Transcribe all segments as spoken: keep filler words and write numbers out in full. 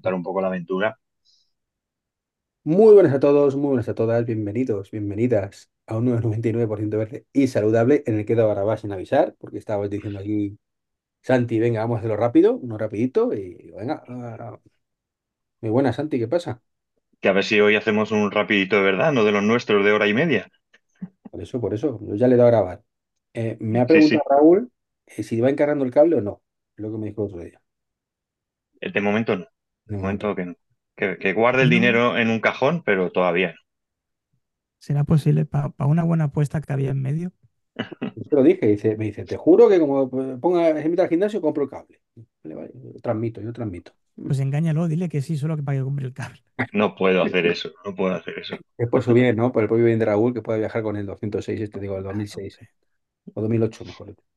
contar un poco la aventura. Muy buenas a todos, muy buenas a todas, bienvenidos, bienvenidas a un nuevo noventa y nueve por ciento verde y saludable en el que ahora va sin avisar, porque estabas diciendo aquí, Santi, venga, vamos a hacerlo rápido, uno rapidito y venga. ah, Muy buena, Santi, ¿qué pasa? Que a ver si hoy hacemos un rapidito de verdad, no de los nuestros de hora y media. Por eso, por eso, yo ya le he dado a grabar. Eh, me ha Sí, preguntado sí. Raúl eh, si va encargando el cable o no, es lo que me dijo el otro día. De momento no. De De momento, momento que no. Que, que guarde el Bueno, dinero en un cajón, pero todavía será posible para una buena apuesta que había en medio. yo se lo dije, dice, me dice, te juro que como eh, ponga, se meta al gimnasio, compro el cable. Vale, vale, yo transmito, yo transmito. Pues engáñalo, dile que sí, solo que para que compre el cable. no. No puedo hacer eso, no puedo hacer eso. Es por su bien, ¿no? Por el propio bien de Raúl, que pueda viajar con el doscientos seis, este digo, el dos mil Claro, seis hombre. o dos mil ocho, mejor dicho.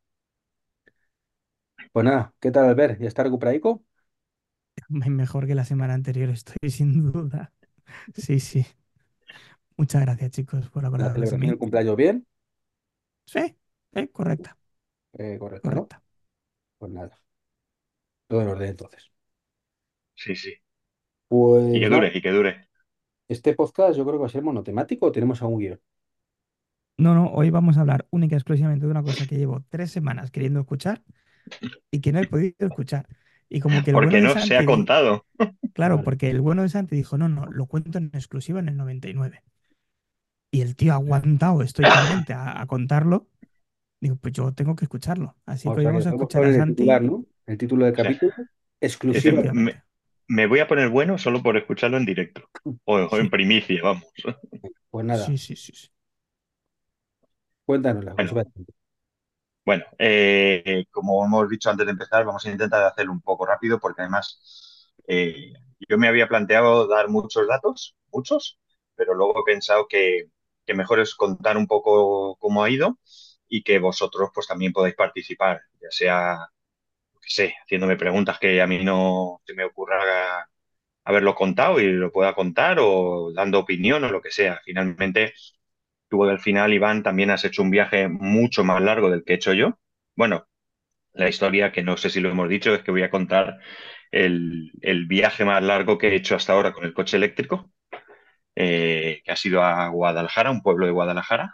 Pues nada, ¿qué tal, Albert? ¿Ya está recuperadico? Me- Mejor que la semana anterior, estoy sin duda. Sí, sí. Muchas gracias, chicos, por ¿La acordaros de celebración del mí. cumpleaños bien? Sí, sí, correcta, Eh, correcto, ¿no? correcta. Pues nada, todo en orden entonces. Sí, sí. Y que Pues nada, dure, y que dure. este podcast yo creo que va a ser monotemático o tenemos algún guión. No, no, hoy vamos a hablar única y exclusivamente de una cosa que llevo tres semanas queriendo escuchar y que no he podido escuchar. Y como que el bueno Porque de no se ha Santi, di- contado. claro, Vale. porque el bueno de Santi dijo, no, no, lo cuento en exclusiva en el noventa y nueve. Y el tío ha aguantado estoicamente a, a contarlo. Digo, pues yo tengo que escucharlo. Así O que hoy sea que vamos a podemos escuchar poner a en el titular, Santi, ¿no? El título del O sea, capítulo, es- exclusiva. me, efectivamente. me voy a poner bueno solo por escucharlo en directo. O, o en Sí, primicia, vamos. Pues nada, sí, sí, sí, sí. cuéntanos la Bueno, exclusiva. Bueno, eh, como hemos dicho antes de empezar, vamos a intentar hacerlo un poco rápido porque además eh, yo me había planteado dar muchos datos, muchos, pero luego he pensado que, que mejor es contar un poco cómo ha ido y que vosotros pues también podéis participar, ya sea, yo qué sé, haciéndome preguntas que a mí no se me ocurra haberlo contado y lo pueda contar o dando opinión o lo que sea. Finalmente, tú al final, Iván, también has hecho un viaje mucho más largo del que he hecho yo. Bueno, la historia, que no sé si lo hemos dicho, es que voy a contar el, el viaje más largo que he hecho hasta ahora con el coche eléctrico, eh, que ha sido a Guadalajara, un pueblo de Guadalajara.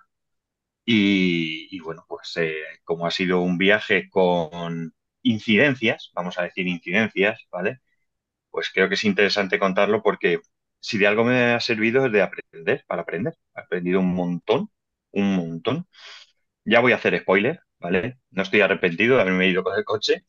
Y, y bueno, pues eh, como ha sido un viaje con incidencias, vamos a decir incidencias, ¿vale? Pues creo que es interesante contarlo porque si de algo me ha servido es de aprender, para aprender. He aprendido un montón, un montón. Ya voy a hacer spoiler, ¿vale? No estoy arrepentido de haberme ido con el coche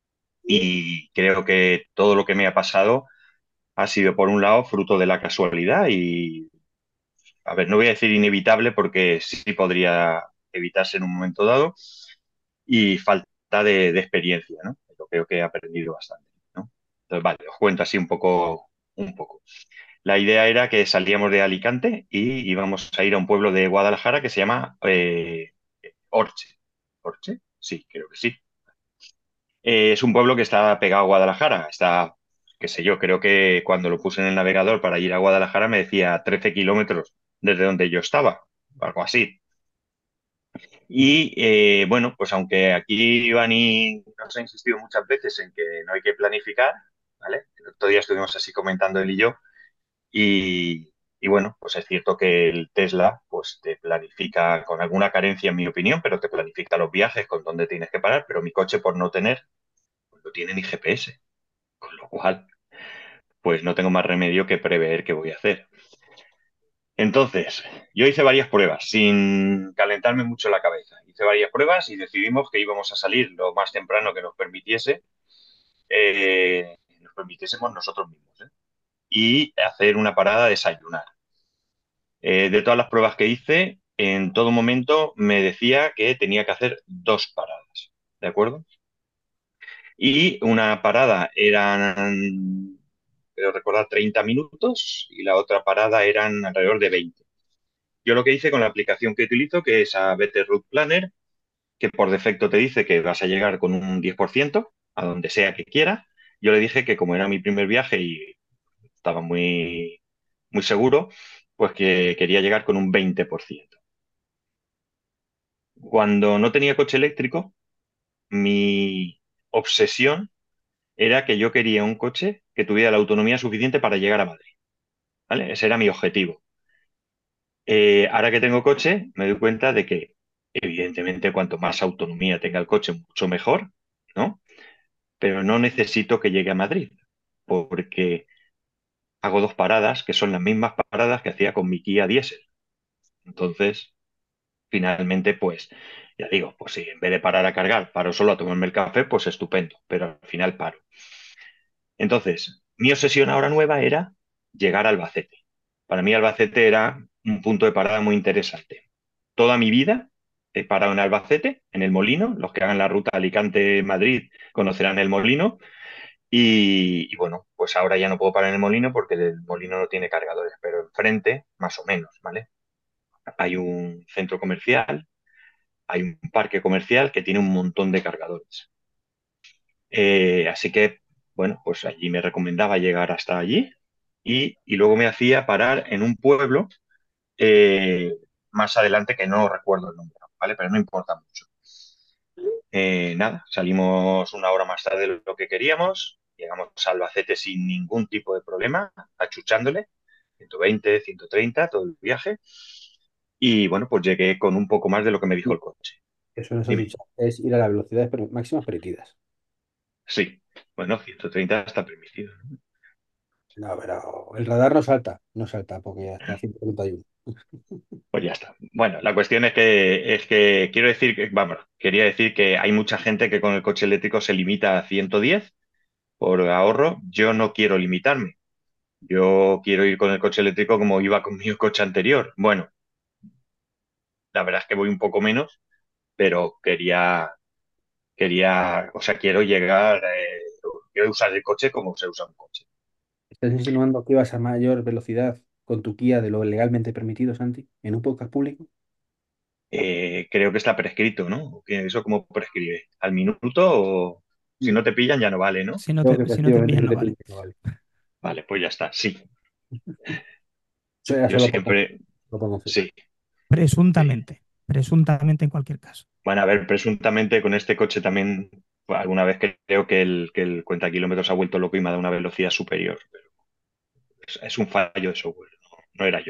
y creo que todo lo que me ha pasado ha sido, por un lado, fruto de la casualidad y, a ver, no voy a decir inevitable porque sí podría evitarse en un momento dado y falta de, de experiencia, ¿no? Yo creo que he aprendido bastante, ¿no? Entonces, vale, os cuento así un poco, un poco. La idea era que salíamos de Alicante y íbamos a ir a un pueblo de Guadalajara que se llama eh, Orche. ¿Orche? Sí, creo que sí. Eh, es un pueblo que está pegado a Guadalajara. Está, qué sé yo, creo que cuando lo puse en el navegador para ir a Guadalajara me decía trece kilómetros desde donde yo estaba, algo así. Y eh, bueno, pues aunque aquí Ivani nos ha insistido muchas veces en que no hay que planificar, ¿vale? El otro día estuvimos así comentando él y yo, y, y bueno, pues es cierto que el Tesla pues te planifica con alguna carencia en mi opinión, pero te planifica los viajes con dónde tienes que parar, pero mi coche por no tener, pues no tiene ni G P S. Con lo cual, pues no tengo más remedio que prever qué voy a hacer. Entonces, yo hice varias pruebas sin calentarme mucho la cabeza. Hice varias pruebas y decidimos que íbamos a salir lo más temprano que nos permitiese, eh, nos permitiésemos nosotros mismos, ¿eh? Y hacer una parada a desayunar. Eh, de todas las pruebas que hice, en todo momento me decía que tenía que hacer dos paradas, ¿de acuerdo? Y una parada eran, creo recordar, treinta minutos y la otra parada eran alrededor de veinte. Yo lo que hice con la aplicación que utilizo, que es a Better Route Planner, que por defecto te dice que vas a llegar con un diez por ciento a donde sea que quieras, yo le dije que como era mi primer viaje y estaba muy, muy seguro, pues que quería llegar con un veinte por ciento. Cuando no tenía coche eléctrico, mi obsesión era que yo quería un coche que tuviera la autonomía suficiente para llegar a Madrid, ¿vale? Ese era mi objetivo. Eh, ahora que tengo coche, me doy cuenta de que, evidentemente, cuanto más autonomía tenga el coche, mucho mejor, ¿no? Pero no necesito que llegue a Madrid, porque hago dos paradas que son las mismas paradas que hacía con mi Kia Diesel. Entonces, finalmente, pues, ya digo, pues sí, en vez de parar a cargar, paro solo a tomarme el café, pues estupendo, pero al final paro. Entonces, mi obsesión ahora nueva era llegar a Albacete. Para mí Albacete era un punto de parada muy interesante. Toda mi vida he parado en Albacete, en el Molino. Los que hagan la ruta Alicante-Madrid conocerán el Molino. Y, y bueno, pues ahora ya no puedo parar en el Molino porque el Molino no tiene cargadores, pero enfrente, más o menos, ¿vale? Hay un centro comercial, hay un parque comercial que tiene un montón de cargadores. Eh, así que, bueno, pues allí me recomendaba llegar hasta allí y, y luego me hacía parar en un pueblo eh, más adelante que no recuerdo el nombre, ¿vale? Pero no importa mucho. Eh, nada, salimos una hora más tarde de lo que queríamos, llegamos a Albacete sin ningún tipo de problema, achuchándole, ciento veinte, ciento treinta, todo el viaje, y bueno, pues llegué con un poco más de lo que me dijo Y el coche. eso nos has Dime, dicho, es ir a las velocidades per- máximas permitidas. sí, bueno, ciento treinta está permitido, ¿no? No, pero el radar no salta, no salta porque hasta ciento treinta y uno. Pues ya está. Bueno, la cuestión es que, es que quiero decir que, vamos, quería decir que hay mucha gente que con el coche eléctrico se limita a ciento diez por ahorro. Yo no quiero limitarme. Yo quiero ir con el coche eléctrico como iba con mi coche anterior. Bueno, la verdad es que voy un poco menos, pero quería, quería, o sea, quiero llegar, eh, quiero usar el coche como se usa un coche. ¿Estás insinuando que ibas a mayor velocidad con tu Kia de lo legalmente permitido, Santi, en un podcast público? Eh, creo que está prescrito, ¿no? ¿Que ¿Eso cómo prescribe? ¿Al minuto o si Mm. no te pillan ya no vale, ¿no? Si no Creo te, que si no te efectivamente pillan, se no te vale. pide, no vale. Vale, pues ya está, sí. Eso era Yo solo por, siempre, por conocer. sí, sí. Presuntamente. Presuntamente en cualquier caso. Bueno, a ver, presuntamente con este coche también, pues, alguna vez creo que el, que el cuenta kilómetros ha vuelto loco y me ha dado una velocidad superior, pero es, es un fallo de software, no, no era yo.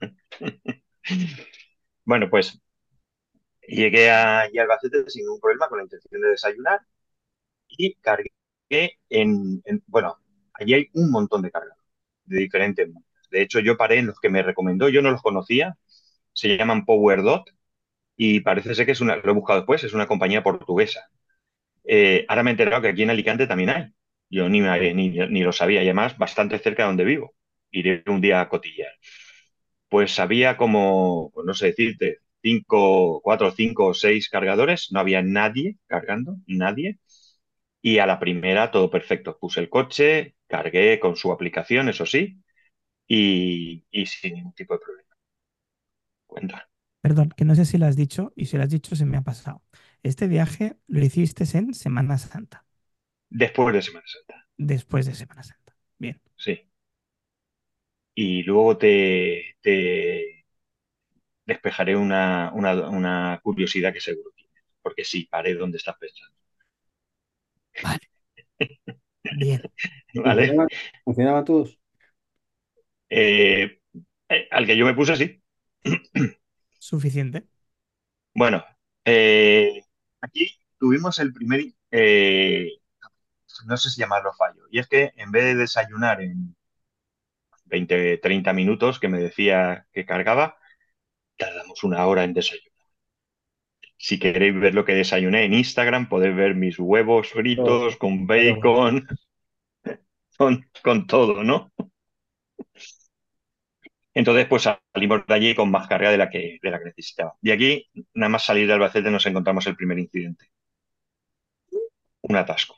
Bueno, pues llegué a, allí a Albacete sin ningún problema con la intención de desayunar y cargué en, en- bueno, allí hay un montón de cargadores de diferentes marcas. De hecho, yo paré en los que me recomendó, yo no los conocía, se llaman PowerDot y parece ser que es una, lo he buscado después, es una compañía portuguesa. Eh, ahora me he enterado que aquí en Alicante también hay. Yo ni, me- ni, ni lo sabía, y además bastante cerca de donde vivo. Iré un día a cotillar. Pues había como, pues no sé decirte, cinco, cuatro, cinco o seis cargadores, no había nadie cargando, nadie. Y a la primera todo perfecto. Puse el coche, cargué con su aplicación, eso sí, y, y sin ningún tipo de problema. Cuenta. Perdón, que no sé si lo has dicho y si lo has dicho se me ha pasado. Este viaje lo hiciste en Semana Santa, Después de Semana Santa, después de Semana Santa. Bien. sí. Y luego te, te, despejaré una, una, una curiosidad que seguro tienes, porque sí, paré donde estás pensando, Vale. Bien. ¿vale? ¿Funcionaban, funcionaban todos? Eh, eh, al que yo me puse, sí. Suficiente. Bueno, eh, aquí tuvimos el primer, eh, no sé si llamarlo fallo, y es que en vez de desayunar en veinte treinta minutos, que me decía que cargaba, tardamos una hora en desayunar. Si queréis ver lo que desayuné en Instagram, podéis ver mis huevos Todo, fritos con todo. bacon, con, con todo, ¿no? Entonces, pues salimos de allí con más carga de la que, de la que necesitaba. Y aquí, nada más salir de Albacete, nos encontramos el primer incidente. Un atasco.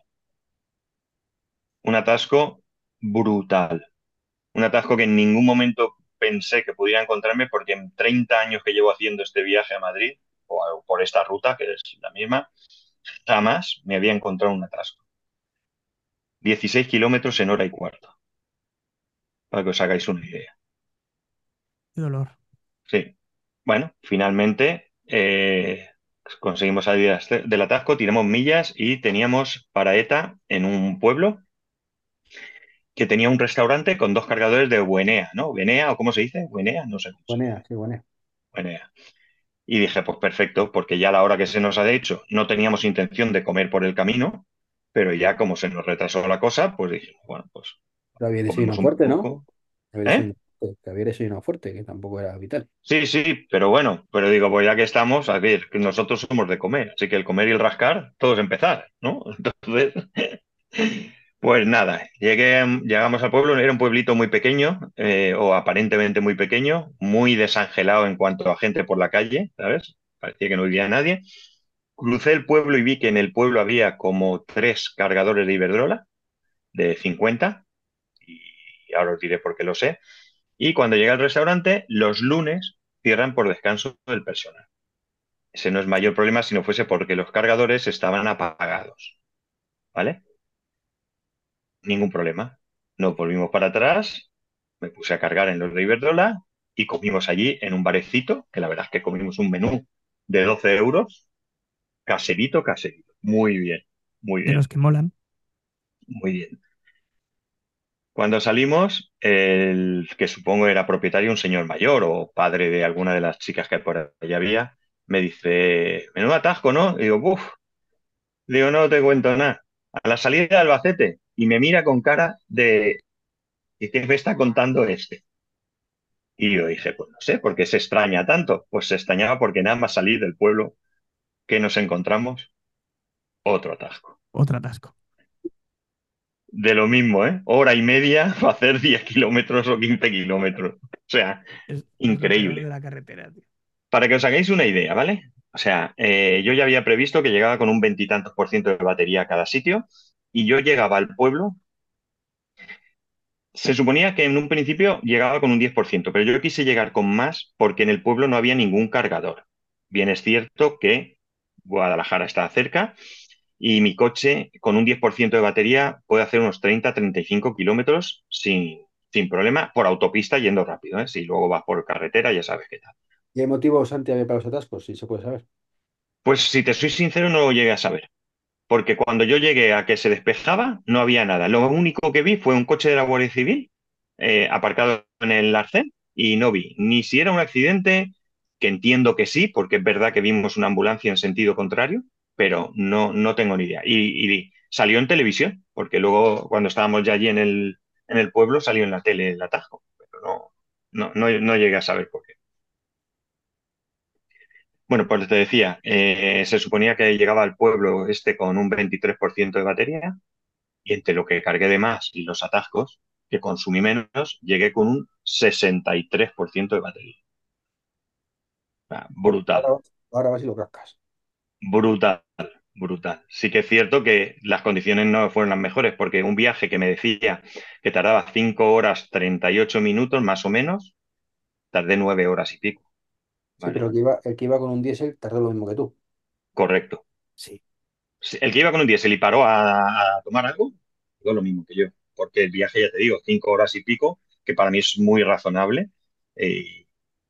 Un atasco brutal. Un atasco que en ningún momento pensé que pudiera encontrarme porque en treinta años que llevo haciendo este viaje a Madrid, o a- por esta ruta, que es la misma, jamás me había encontrado un atasco. dieciséis kilómetros en hora y cuarto, para que os hagáis una idea. Qué dolor. Sí. Bueno, finalmente eh, conseguimos salir de este- del atasco, tiramos millas y teníamos para ETA en un pueblo que tenía un restaurante con dos cargadores de Buenea, ¿no? ¿Buenea o cómo se dice? ¿Buenea? No sé cómo se dice. Buena, sí, buena. Buenea. Y dije, pues perfecto, porque ya a la hora que se nos ha hecho no teníamos intención de comer por el camino, pero ya como se nos retrasó la cosa, pues dijimos, bueno, pues Pero había comemos desayuno un fuerte, ¿no? poco. Había ¿Eh? desayuno fuerte, que había desayuno fuerte, que tampoco era vital. Sí, sí, pero bueno, pero digo, pues ya que estamos, a ver, que nosotros somos de comer, así que el comer y el rascar, todos empezar, ¿no? Entonces, pues nada, llegué, llegamos al pueblo, era un pueblito muy pequeño, eh, o aparentemente muy pequeño, muy desangelado en cuanto a gente por la calle, ¿sabes? Parecía que no vivía nadie. Crucé el pueblo y vi que en el pueblo había como tres cargadores de Iberdrola, de cincuenta, y ahora os diré por qué lo sé. Y cuando llegué al restaurante, los lunes cierran por descanso del personal. Ese no es mayor problema si no fuese porque los cargadores estaban apagados, ¿vale? Ningún problema. Nos volvimos para atrás, me puse a cargar en los de Iberdrola y comimos allí en un barecito, que la verdad es que comimos un menú de doce euros, caserito, caserito. Muy bien, muy De los bien, que molan. muy bien. Cuando salimos, el que supongo era propietario, un señor mayor o padre de alguna de las chicas que por allá había, me dice, menudo atasco, ¿no? Y digo, uff, digo, no te cuento nada. A la salida de Albacete, y me mira con cara de, ¿y qué me está contando este? Y yo dije, pues no sé, ¿por qué se extraña tanto? Pues se extrañaba porque nada más salir del pueblo que nos encontramos, otro atasco. Otro atasco. De lo mismo, ¿eh? Hora y media para hacer diez kilómetros o quince kilómetros. O sea, Es, es lo peor de increíble. la carretera, tío. Para que os hagáis una idea, ¿vale? O sea, eh, yo ya había previsto que llegaba con un veintitantos por ciento de batería a cada sitio y yo llegaba al pueblo. Se suponía que en un principio llegaba con un diez por ciento, pero yo quise llegar con más porque en el pueblo no había ningún cargador. Bien es cierto que Guadalajara está cerca y mi coche con un diez por ciento de batería puede hacer unos treinta a treinta y cinco kilómetros sin, sin problema por autopista yendo rápido, ¿eh? Si luego vas por carretera ya sabes qué tal. ¿Y hay motivos, Santi, había para los atascos? Si se puede saber. Pues si te soy sincero no lo llegué a saber. Porque cuando yo llegué a que se despejaba, no había nada. Lo único que vi fue un coche de la Guardia Civil eh, aparcado en el arcén y no vi ni si era un accidente, que entiendo que sí, porque es verdad que vimos una ambulancia en sentido contrario, pero no, no tengo ni idea. Y, y salió en televisión, porque luego cuando estábamos ya allí en el, en el pueblo salió en la tele el atajo, pero no, no, no, no llegué a saber por qué. Bueno, pues te decía, eh, se suponía que llegaba al pueblo este con un veintitrés por ciento de batería y entre lo que cargué de más y los atascos, que consumí menos, llegué con un sesenta y tres por ciento de batería. O sea, Pues brutal, ahora, ahora vas y lo cascas. brutal, brutal. Sí que es cierto que las condiciones no fueron las mejores, porque un viaje que me decía que tardaba cinco horas treinta y ocho minutos más o menos, tardé nueve horas y pico, Sí, pero ¿vale? el que iba, el que iba con un diésel tardó lo mismo que tú. Correcto. Sí. Sí, el que iba con un diésel y paró a, a tomar algo, todo lo mismo que yo, porque el viaje, ya te digo, cinco horas y pico, que para mí es muy razonable. eh,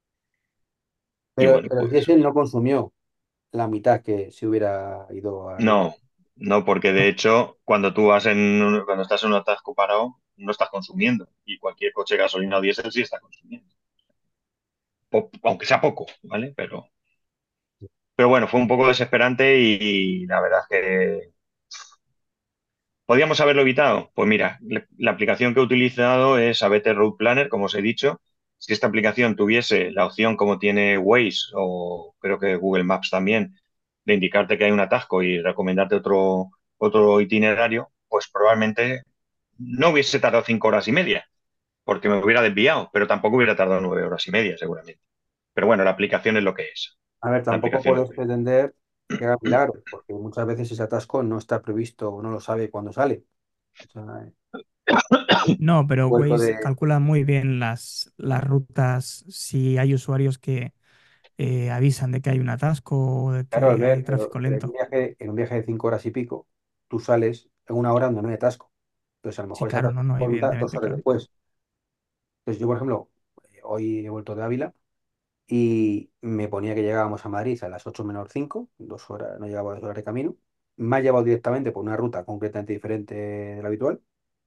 y Pero, bueno, pero el pues diésel no consumió la mitad que si hubiera ido a ritmo. no, no, porque de hecho, cuando tú vas en, un- cuando estás en un atasco parado, no estás consumiendo. Y cualquier coche gasolina o diésel sí está consumiendo. Po- aunque sea poco, ¿vale? Pero, pero bueno, fue un poco desesperante y, la verdad es que podíamos haberlo evitado. Pues mira, la, la aplicación que he utilizado es A B T Road Planner, como os he dicho. Si esta aplicación tuviese la opción como tiene Waze o creo que Google Maps también, de indicarte que hay un atasco y recomendarte otro, otro itinerario, pues probablemente no hubiese tardado cinco horas y media, porque me hubiera desviado, pero tampoco hubiera tardado nueve horas y media, seguramente. Pero bueno, la aplicación es lo que es. A ver, La tampoco aplicación es lo puedes que es. pretender que haga milagros, porque muchas veces ese atasco no está previsto o no lo sabe cuándo sale. O sea, eh, No, pero vuelco Waze de. calcula muy bien las, las rutas si hay usuarios que eh, avisan de que hay un atasco o de Claro, que hay Albert, pero, tráfico pero en un lento. viaje, en un viaje de cinco horas y pico, tú sales en una hora donde no hay atasco. Entonces, a lo Sí, mejor ese claro, atasco no, no, se monta dos evidentemente, horas claro. después. Entonces, yo, por ejemplo, eh, hoy he vuelto de Ávila y me ponía que llegábamos a Madrid a las ocho menos cinco, dos horas, no llegaba a dos horas de camino. Me ha llevado directamente por una ruta completamente diferente de la habitual.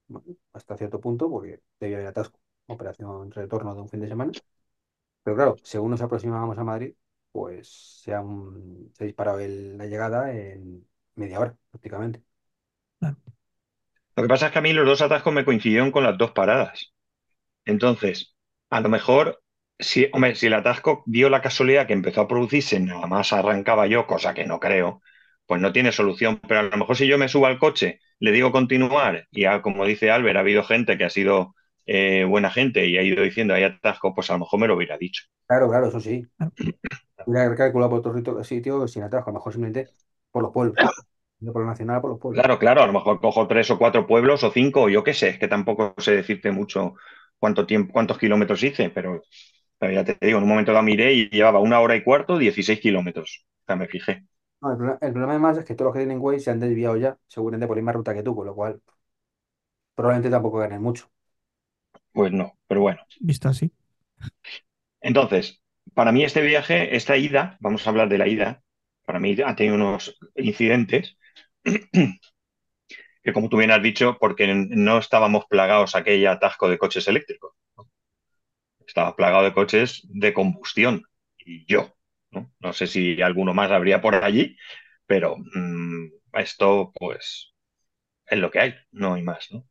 bueno, hasta cierto punto, porque debía haber atasco. Operación retorno de un fin de semana. Pero claro, según nos aproximábamos a Madrid, pues se, han- se ha disparado el- la llegada en media hora, prácticamente. Claro, Lo que pasa es que a mí los dos atascos me coincidieron con las dos paradas. Entonces, a lo mejor, si, hombre, si el atasco dio la casualidad que empezó a producirse, nada más arrancaba yo, cosa que no creo, pues no tiene solución. Pero a lo mejor si yo me subo al coche, le digo continuar, y ah, como dice Albert, ha habido gente que ha sido eh, buena gente y ha ido diciendo hay atasco, pues a lo mejor me lo hubiera dicho. Claro, claro, eso sí. claro. Hubiera que haber calculado por otro rito- sitio sin atasco, a lo mejor simplemente por los pueblos. No por la nacional, por los pueblos. Claro, claro, a lo mejor cojo tres o cuatro pueblos o cinco, o yo qué sé, es que tampoco sé decirte mucho cuánto tiempo, cuántos kilómetros hice, pero, pero ya te digo, en un momento dado miré y llevaba una hora y cuarto, dieciséis kilómetros. O sea, me fijé. No, el, problema, el problema además es que todos los que tienen Waze se han desviado ya, seguramente por la misma ruta que tú, con lo cual probablemente tampoco ganen mucho. Pues no, pero bueno. Visto así. Entonces, para mí este viaje, esta ida, vamos a hablar de la ida, para mí ha tenido unos incidentes que, como tú bien has dicho, porque no estábamos plagados aquel atasco de coches eléctricos, estaba plagado de coches de combustión y yo, ¿no? No sé si alguno más habría por allí, pero mmm, esto pues es lo que hay, no hay más, ¿no?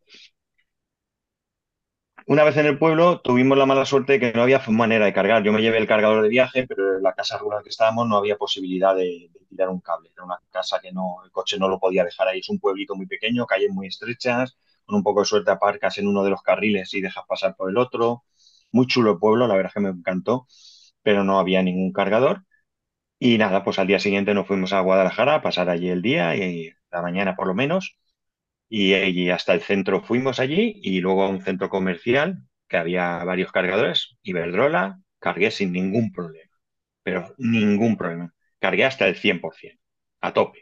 Una vez en el pueblo tuvimos la mala suerte de que no había manera de cargar. Yo me llevé el cargador de viaje, pero en la casa rural que estábamos no había posibilidad de, de tirar un cable. Era una casa que no, el coche no lo podía dejar ahí. Es un pueblito muy pequeño, calles muy estrechas, con un poco de suerte aparcas en uno de los carriles y dejas pasar por el otro. Muy chulo el pueblo, la verdad es que me encantó, pero no había ningún cargador. Y nada, pues al día siguiente nos fuimos a Guadalajara a pasar allí el día y la mañana por lo menos y, y hasta el centro fuimos allí y luego a un centro comercial que había varios cargadores, Iberdrola, cargué sin ningún problema, pero ningún problema. Cargué hasta el cien por ciento, a tope.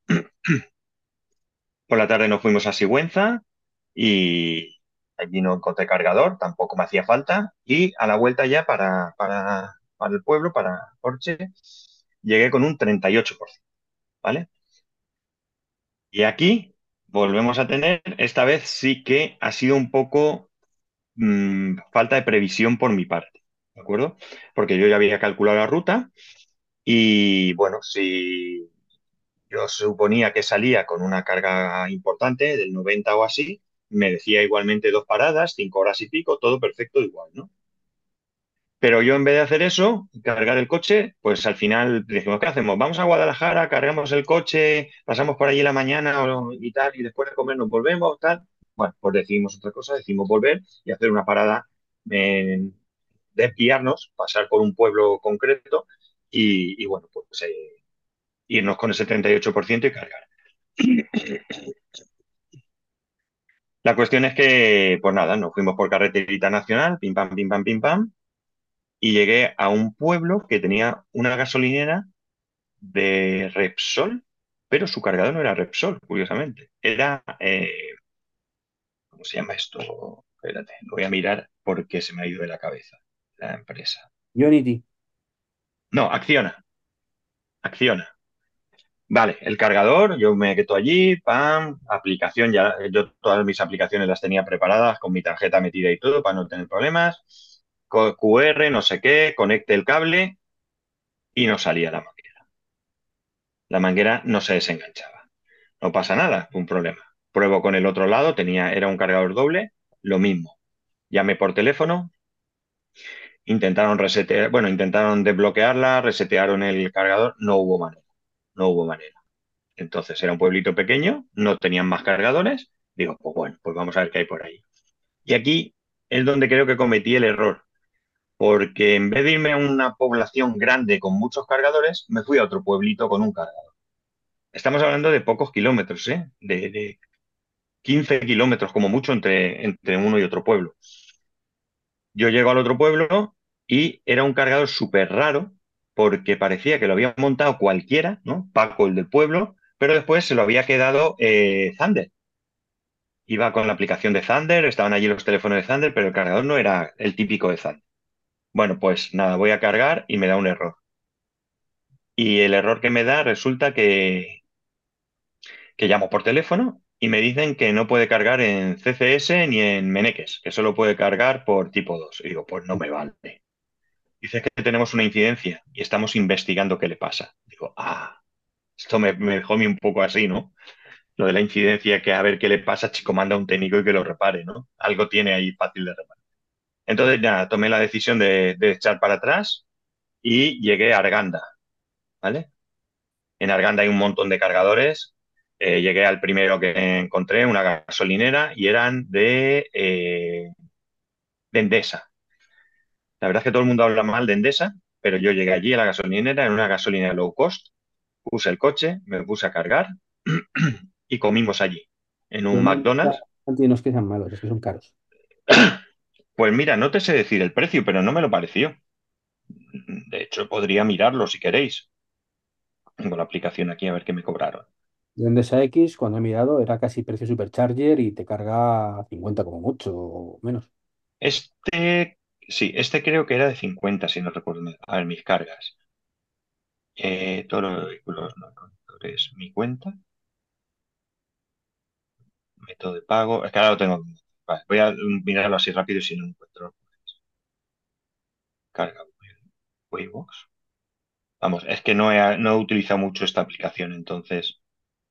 Por la tarde nos fuimos a Sigüenza y allí no encontré cargador, tampoco me hacía falta. Y a la vuelta ya para, para, para el pueblo, para Orche, llegué con un treinta y ocho por ciento, ¿vale? Y aquí volvemos a tener, esta vez sí que ha sido un poco mmm, falta de previsión por mi parte, ¿de acuerdo? Porque yo ya había calculado la ruta y bueno, si yo suponía que salía con una carga importante del noventa o así, me decía igualmente dos paradas, cinco horas y pico, todo perfecto igual, ¿no? Pero yo en vez de hacer eso, cargar el coche, pues al final dijimos, ¿qué hacemos? Vamos a Guadalajara, cargamos el coche, pasamos por allí la mañana o- y tal, y después de comer nos volvemos, tal. Bueno, pues decidimos otra cosa, decidimos volver y hacer una parada, en- desviarnos, pasar por un pueblo concreto y, y bueno, pues eh, irnos con ese treinta y ocho por ciento y cargar. La cuestión es que, pues nada, nos fuimos por carreterita nacional, pim pam, pim pam, pim pam, y llegué a un pueblo que tenía una gasolinera de Repsol, pero su cargador no era Repsol, curiosamente. Era, eh, ¿cómo se llama esto? Espérate, lo voy a mirar porque se me ha ido de la cabeza la empresa. Unity. No, Acciona, Acciona. Vale, el cargador, yo me quedo allí, pam, aplicación, ya, yo todas mis aplicaciones las tenía preparadas con mi tarjeta metida y todo para no tener problemas. Co- Q R, no sé qué, conecte el cable y no salía la manguera. La manguera no se desenganchaba. No pasa nada, un problema. Pruebo con el otro lado, tenía, era un cargador doble, lo mismo. Llamé por teléfono, intentaron resetear, bueno, intentaron desbloquearla, resetearon el cargador, no hubo manera, no hubo manera. Entonces era un pueblito pequeño, no tenían más cargadores. Digo, pues bueno, pues vamos a ver qué hay por ahí. Y aquí es donde creo que cometí el error, porque en vez de irme a una población grande con muchos cargadores, me fui a otro pueblito con un cargador. Estamos hablando de pocos kilómetros, ¿eh? De, de quince kilómetros como mucho entre, entre uno y otro pueblo. Yo llego al otro pueblo y era un cargador súper raro porque parecía que lo había montado cualquiera, ¿no? Paco, el del pueblo, pero después se lo había quedado eh, Thunder. Iba con la aplicación de Thunder, estaban allí los teléfonos de Thunder, pero el cargador no era el típico de Thunder. Bueno, pues nada, voy a cargar y me da un error. Y el error que me da resulta que, que llamo por teléfono y me dicen que no puede cargar en C C S ni en Meneques, que solo puede cargar por tipo dos. Y digo, pues no me vale. Dice que tenemos una incidencia y estamos investigando qué le pasa. Digo, ah, esto me, me dejó a mí un poco así, ¿no? Lo de la incidencia, que a ver qué le pasa, chico, manda a un técnico y que lo repare, ¿no? Algo tiene ahí fácil de reparar. Entonces, ya tomé la decisión de, de echar para atrás y llegué a Arganda, ¿vale? En Arganda hay un montón de cargadores. Eh, llegué al primero que encontré, una gasolinera, y eran de, eh, de Endesa. La verdad es que todo el mundo habla mal de Endesa, pero yo llegué allí a la gasolinera, en una gasolinera low cost, puse el coche, me puse a cargar y comimos allí, en Pero un no, McDonald's. no es que sean malos, es que son caros. Pues mira, no te sé decir el precio, pero no me lo pareció. De hecho, podría mirarlo si queréis. Tengo la aplicación aquí a ver qué me cobraron. De Endesa X, cuando he mirado, era casi precio Supercharger y te carga cincuenta como mucho o menos. Este, sí, este creo que era de cincuenta, si no recuerdo mal. A ver, mis cargas. Eh, todos los vehículos no conductores, mi cuenta, método de pago. Es que ahora lo tengo. Vale, voy a mirarlo así rápido y si no encuentro. Carga Waybox. Vamos, es que no he, no he utilizado mucho esta aplicación, entonces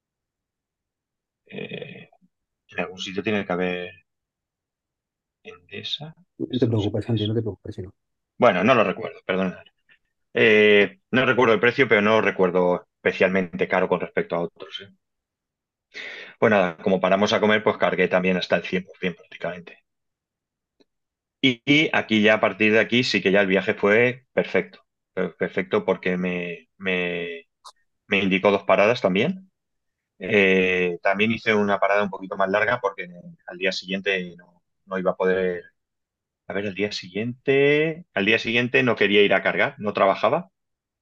eh, en algún sitio tiene que haber Endesa. No te Esto no sé preocupes, qué Santi, es. no te preocupes, si no. Bueno, no lo recuerdo, perdonad. Eh, no recuerdo el precio, pero no lo recuerdo especialmente caro con respecto a otros. ¿eh? Pues nada, como paramos a comer, pues cargué también hasta el cien por ciento prácticamente. Y, y aquí ya a partir de aquí sí que ya el viaje fue perfecto. Fue perfecto porque me, me, me indicó dos paradas también. Eh, también hice una parada un poquito más larga porque al día siguiente no, no iba a poder. A ver, al día siguiente, al día siguiente no quería ir a cargar, no trabajaba.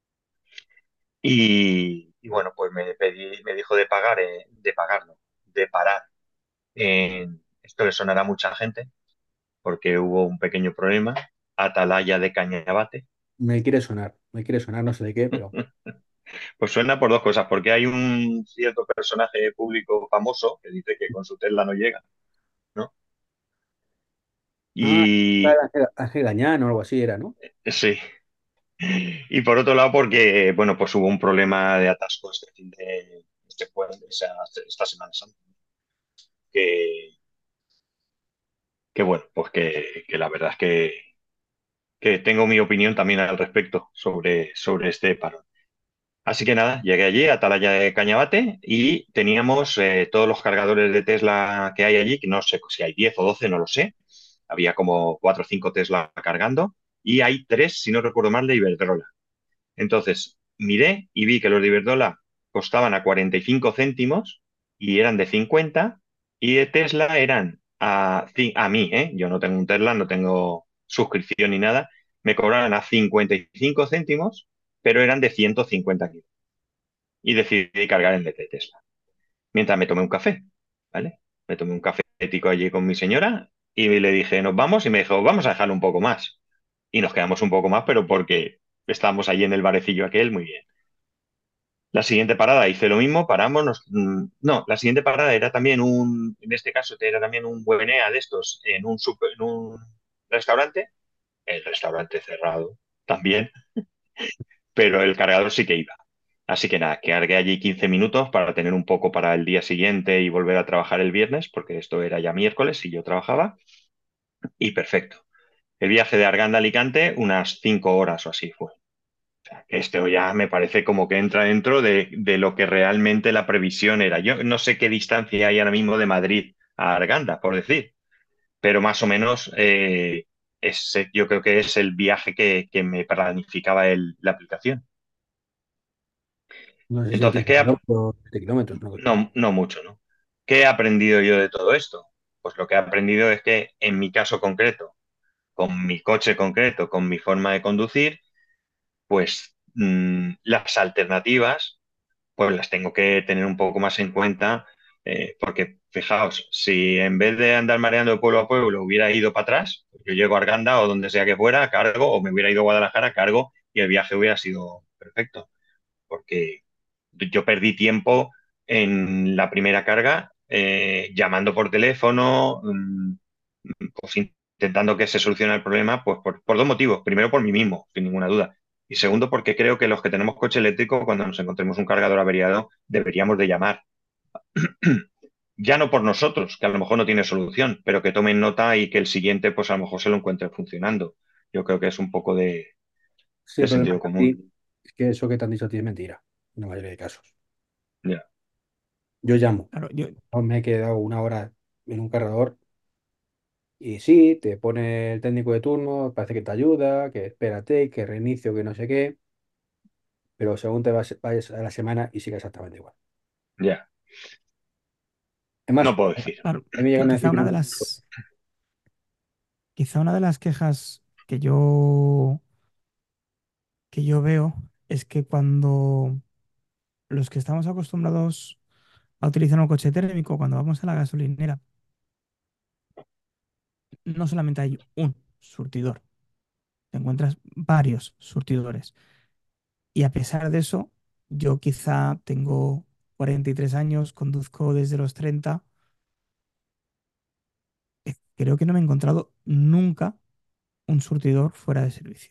Y, y bueno, pues me pedí, me dijo de pagar, eh, de pagarlo, de parar. En- esto le sonará a mucha gente porque hubo un pequeño problema. Atalaya de Cañabate. Me quiere sonar, me quiere sonar, no sé de qué, pero. Pues suena por dos cosas, porque hay un cierto personaje público famoso que dice que con su Tesla no llega, ¿no? Ah, Y Ángel Ángel Gañán o algo así era, ¿no? sí. Y por otro lado, porque, bueno, pues hubo un problema de atasco este fin de, este, puente, o sea, esta Semana Santa, que, que bueno, pues que, que la verdad es que, que tengo mi opinión también al respecto sobre, sobre este paro. Así que nada, llegué allí a Atalaya de Cañabate y teníamos eh, todos los cargadores de Tesla que hay allí, que no sé si hay diez o doce, no lo sé. Había como cuatro o cinco Tesla cargando y hay tres, si no recuerdo mal, de Iberdrola. Entonces, miré y vi que los de Iberdrola costaban a cuarenta y cinco céntimos y eran de cincuenta, y de Tesla eran a, ci- a mí, ¿eh? Yo no tengo un Tesla, no tengo suscripción ni nada, me cobraban a cincuenta y cinco céntimos, pero eran de ciento cincuenta kilos. Y decidí cargar en vez de Tesla. Mientras me tomé un café, ¿vale? Me tomé un cafetico allí con mi señora y le dije, nos vamos, y me dijo, vamos a dejarlo un poco más. Y nos quedamos un poco más, pero porque estábamos allí en el barecillo aquel, muy bien. La siguiente parada hice lo mismo, paramos, nos- mm, no, la siguiente parada era también un, en este caso era también un buenea de estos en un, super- en un restaurante, el restaurante cerrado también, pero el cargador sí que iba. Así que nada, cargué allí quince minutos para tener un poco para el día siguiente y volver a trabajar el viernes, porque esto era ya miércoles y yo trabajaba, y perfecto. El viaje de Arganda a Alicante, unas cinco horas o así fue. Esto ya me parece como que entra dentro de, de lo que realmente la previsión era. Yo no sé qué distancia hay ahora mismo de Madrid a Arganda, por decir, pero más o menos eh, es, yo creo que es el viaje que, que me planificaba el- la aplicación. No sé si Entonces, quince ¿qué ap- kilómetros, siete kilómetros, una cosa así. no, no mucho, ¿no? ¿Qué he aprendido yo de todo esto? Pues lo que he aprendido es que en mi caso concreto, con mi coche concreto, con mi forma de conducir, pues mm, las alternativas pues las tengo que tener un poco más en cuenta, eh, porque fijaos, si en vez de andar mareando de pueblo a pueblo hubiera ido para atrás, yo llego a Arganda o donde sea que fuera, cargo, o me hubiera ido a Guadalajara, cargo, y el viaje hubiera sido perfecto, porque yo perdí tiempo en la primera carga eh, llamando por teléfono, mm, pues intentando que se solucione el problema, pues por, por dos motivos. Primero, por mí mismo, sin ninguna duda. Y segundo, porque creo que los que tenemos coche eléctrico, cuando nos encontremos un cargador averiado, deberíamos de llamar. Ya no por nosotros, que a lo mejor no tiene solución, pero que tomen nota y que el siguiente, pues a lo mejor se lo encuentre funcionando. Yo creo que es un poco de, Sí, de el problema sentido común. es que eso que te han dicho a ti es mentira, en la mayoría de casos. Ya, Yo llamo, Claro, yo, no me he quedado una hora en un cargador y sí, te pone el técnico de turno, parece que te ayuda, que espérate, que reinicio, que no sé qué, pero según te vas, vayas a la semana y sigue exactamente igual. ya. Es más, No puedo decir. claro, a mí me y llegan a quizá decir una de incluso, las, quizá una de las quejas que yo, que yo veo es que cuando los que estamos acostumbrados a utilizar un coche térmico, cuando vamos a la gasolinera, no solamente hay un surtidor, te encuentras varios surtidores. Y a pesar de eso, yo quizá tengo cuarenta y tres años, conduzco desde los treinta, eh, creo que no me he encontrado nunca un surtidor fuera de servicio.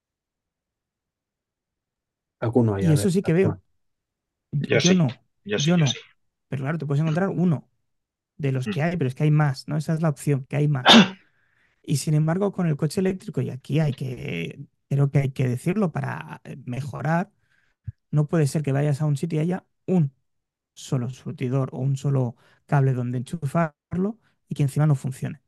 alguno hay, Y a eso ver, sí que veo. Yo Yo yo sí, no, yo sí, yo yo sí. no. Pero claro, te puedes encontrar uno de los que Mm. hay, pero es que hay más, ¿no? Esa es la opción, que hay más. Y sin embargo, con el coche eléctrico, y aquí hay que, creo que hay que decirlo para eh, mejorar, no puede ser que vayas a un sitio y haya un solo surtidor o un solo cable donde enchufarlo y que encima no funcione.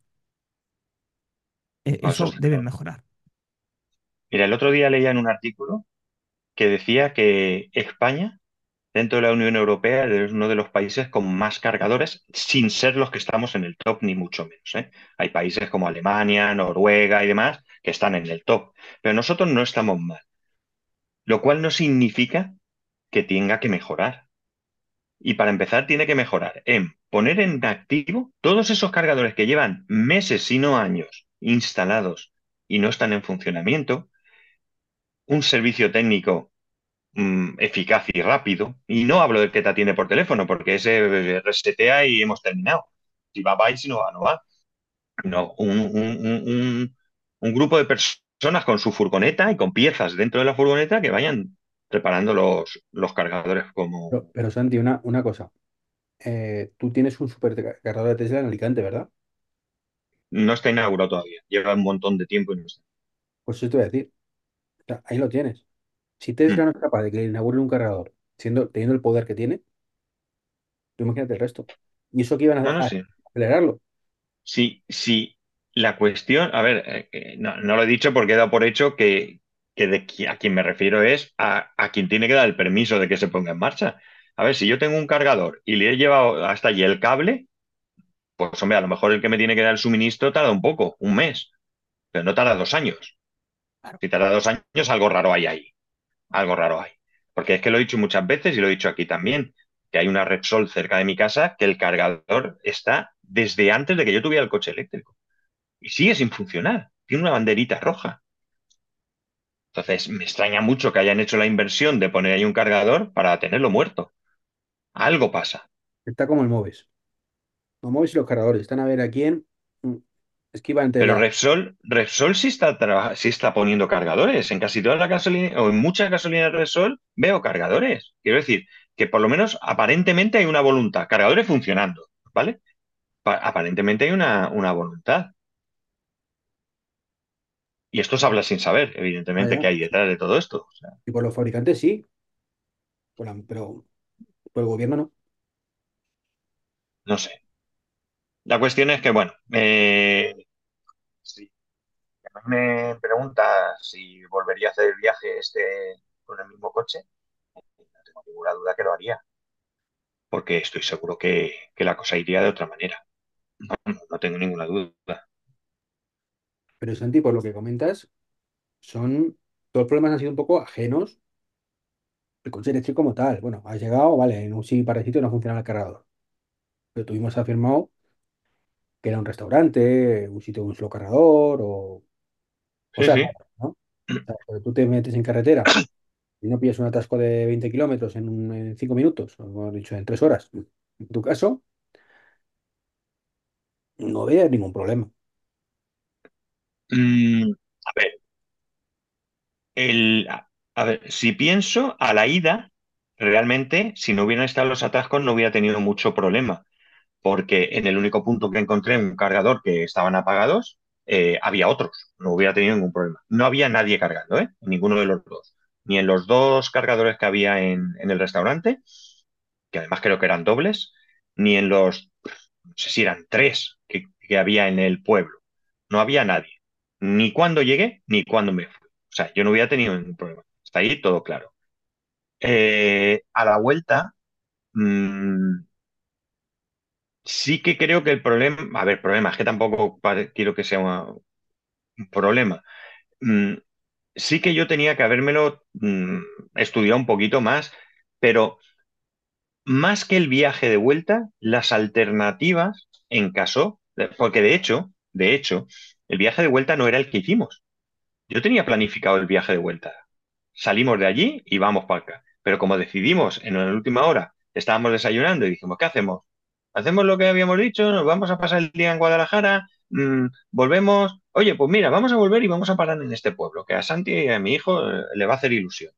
Eh, No, eso Eso está debe claro. mejorar. Mira, el otro día leía en un artículo que decía que España, dentro de la Unión Europea, es uno de los países con más cargadores, sin ser los que estamos en el top, ni mucho menos, ¿eh? Hay países como Alemania, Noruega y demás que están en el top, pero nosotros no estamos mal, lo cual no significa que tenga que mejorar. Y para empezar, tiene que mejorar en poner en activo todos esos cargadores que llevan meses, si no años, instalados y no están en funcionamiento, un servicio técnico mm, eficaz y rápido. Y no hablo del que te atiende por teléfono, porque ese eh, resetea y hemos terminado. Si va, va y si no va, no va. No, un, un- un- un- un grupo de personas con su furgoneta y con piezas dentro de la furgoneta que vayan preparando los, los cargadores pero, como... pero Santi, una, una cosa, eh, tú tienes un supercargador de Tesla en Alicante, ¿verdad? No está inaugurado todavía. Lleva un montón de tiempo y no está. Pues eso te voy a decir, o sea, ahí lo tienes. Si Mm. Tesla no es capaz de que le inauguren un cargador, siendo, teniendo el poder que tiene, tú imagínate el resto. Y eso que iban a, No, no a sé. acelerarlo. Sí, sí. La cuestión, a ver, eh, eh, no, no lo he dicho porque he dado por hecho que, que de qui- a quien me refiero es a, a quien tiene que dar el permiso de que se ponga en marcha. A ver, si yo tengo un cargador y le he llevado hasta allí el cable, pues hombre, a lo mejor el que me tiene que dar el suministro tarda un poco, un mes, pero no tarda dos años. Claro. Si tarda dos años, algo raro hay ahí, algo raro hay. Porque es que lo he dicho muchas veces y lo he dicho aquí también, que hay una Repsol cerca de mi casa que el cargador está desde antes de que yo tuviera el coche eléctrico y sigue sin funcionar. Tiene una banderita roja. Entonces, me extraña mucho que hayan hecho la inversión de poner ahí un cargador para tenerlo muerto. Algo pasa. Está como el Moves. Los Moves y los cargadores están a ver a quién mm, esquiva entre Pero la... Repsol, Repsol sí está, traba- sí está poniendo cargadores. En casi todas las gasolineras, o en muchas gasolineras Repsol, veo cargadores. Quiero decir, que por lo menos aparentemente hay una voluntad. Cargadores funcionando, ¿vale? Pa- aparentemente hay una, una voluntad. Y esto se habla sin saber, Ah, evidentemente, ya. que hay detrás de todo esto. O sea, Y por los fabricantes sí, por la- pero por el gobierno no. no sé. La cuestión es que, bueno, eh, sí, me pregunta si volvería a hacer el viaje este con el mismo coche. No tengo ninguna duda que lo haría, porque estoy seguro que, que la cosa iría de otra manera. No, no tengo ninguna duda. Pero Santi, por lo que comentas, son... Todos los problemas han sido un poco ajenos al coche eléctrico como tal. Bueno, has llegado, vale, en un sí parecito no funciona el cargador. Pero tuvimos afirmado que era un restaurante, un sitio con un solo cargador o Sí, cosas sí. raras, ¿no? O sea, porque tú te metes en carretera y no pillas un atasco de veinte kilómetros en, un- en cinco minutos, o mejor dicho, en tres horas. En tu caso, no había ningún problema. Mm, a ver, el, a a ver, si pienso a la ida, realmente, si no hubieran estado los atascos, no hubiera tenido mucho problema, porque en el único punto que encontré un cargador que estaban apagados, eh, había otros, no hubiera tenido ningún problema. No había nadie cargando, ¿eh? En ninguno de los dos. Ni en los dos cargadores que había en, en el restaurante, que además creo que eran dobles, ni en los, no sé si eran tres que, que había en el pueblo. No había nadie. Ni cuando llegué, ni cuando me fui. O sea, yo no hubiera tenido ningún problema. Está ahí todo claro. Eh, a la vuelta, mmm, sí que creo que el problema, a ver, problema, es que tampoco pare- quiero que sea una- un problema. Mm, sí que yo tenía que habérmelo mm, estudiado un poquito más, pero más que el viaje de vuelta, las alternativas en caso, de- porque de hecho, de hecho, el viaje de vuelta no era el que hicimos. Yo tenía planificado el viaje de vuelta. Salimos de allí y vamos para acá. Pero como decidimos en la última hora, estábamos desayunando y dijimos, ¿qué hacemos? ¿Hacemos lo que habíamos dicho? ¿Nos vamos a pasar el día en Guadalajara? Mm, ¿volvemos? Oye, pues mira, vamos a volver y vamos a parar en este pueblo, que a Santi y a mi hijo eh, le va a hacer ilusión.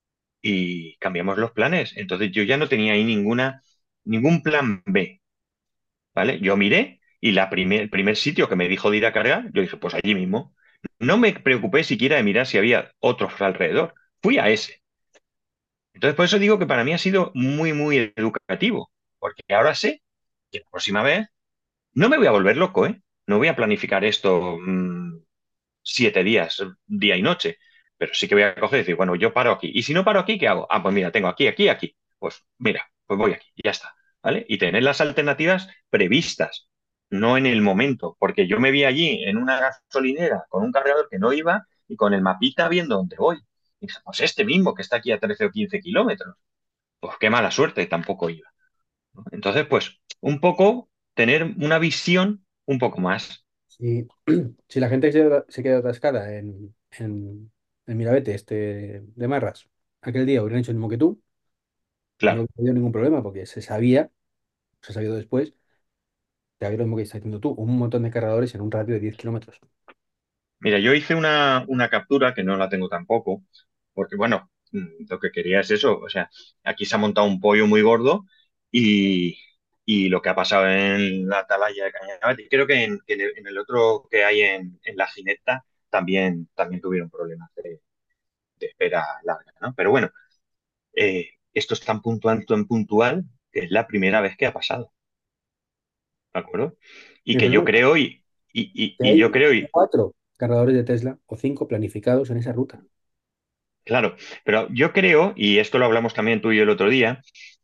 Y cambiamos los planes. Entonces yo ya no tenía ahí ninguna, ningún plan B, ¿vale? Yo miré y la primer, el primer sitio que me dijo de ir a cargar, yo dije, pues allí mismo. No me preocupé siquiera de mirar si había otros alrededor. Fui a ese. Entonces, por eso digo que para mí ha sido muy, muy educativo, porque ahora sé que la próxima vez no me voy a volver loco, ¿eh? No voy a planificar esto mm, siete días, día y noche, pero sí que voy a coger y decir, bueno, yo paro aquí. Y si no paro aquí, ¿qué hago? Ah, pues mira, tengo aquí, aquí, aquí. Pues mira, pues voy aquí, y ya está, ¿vale? Y tener las alternativas previstas, no en el momento, porque yo me vi allí en una gasolinera con un cargador que no iba y con el mapita viendo dónde voy. Y dije, pues este mismo que está aquí a trece o quince kilómetros. Pues qué mala suerte, tampoco iba, ¿no? Entonces, pues, un poco tener una visión un poco más. Si, si la gente se, se queda atascada en, en, en Mirabete, este de Marras, aquel día hubieran hecho lo mismo que tú, no Claro. había habido ningún problema porque se sabía, se ha sabido después, que había lo mismo que estás haciendo tú, un montón de cargadores en un radio de diez kilómetros. Mira, yo hice una, una captura que no la tengo tampoco, porque bueno, mm, lo que quería es eso, o sea, aquí se ha montado un pollo muy gordo y, y lo que ha pasado en la atalaya de Cañaveral, y creo que en, que en el, en el otro que hay en, en la Gineta también, también tuvieron problemas de, de espera larga, ¿no? Pero bueno, eh, esto es tan puntual, tan puntual que es la primera vez que ha pasado, ¿de acuerdo? Y Dice, que yo no, creo y, y, y, que y yo hay creo y cuatro cargadores de Tesla o cinco planificados en esa ruta. claro, pero yo creo, y esto lo hablamos también tú y yo el otro día,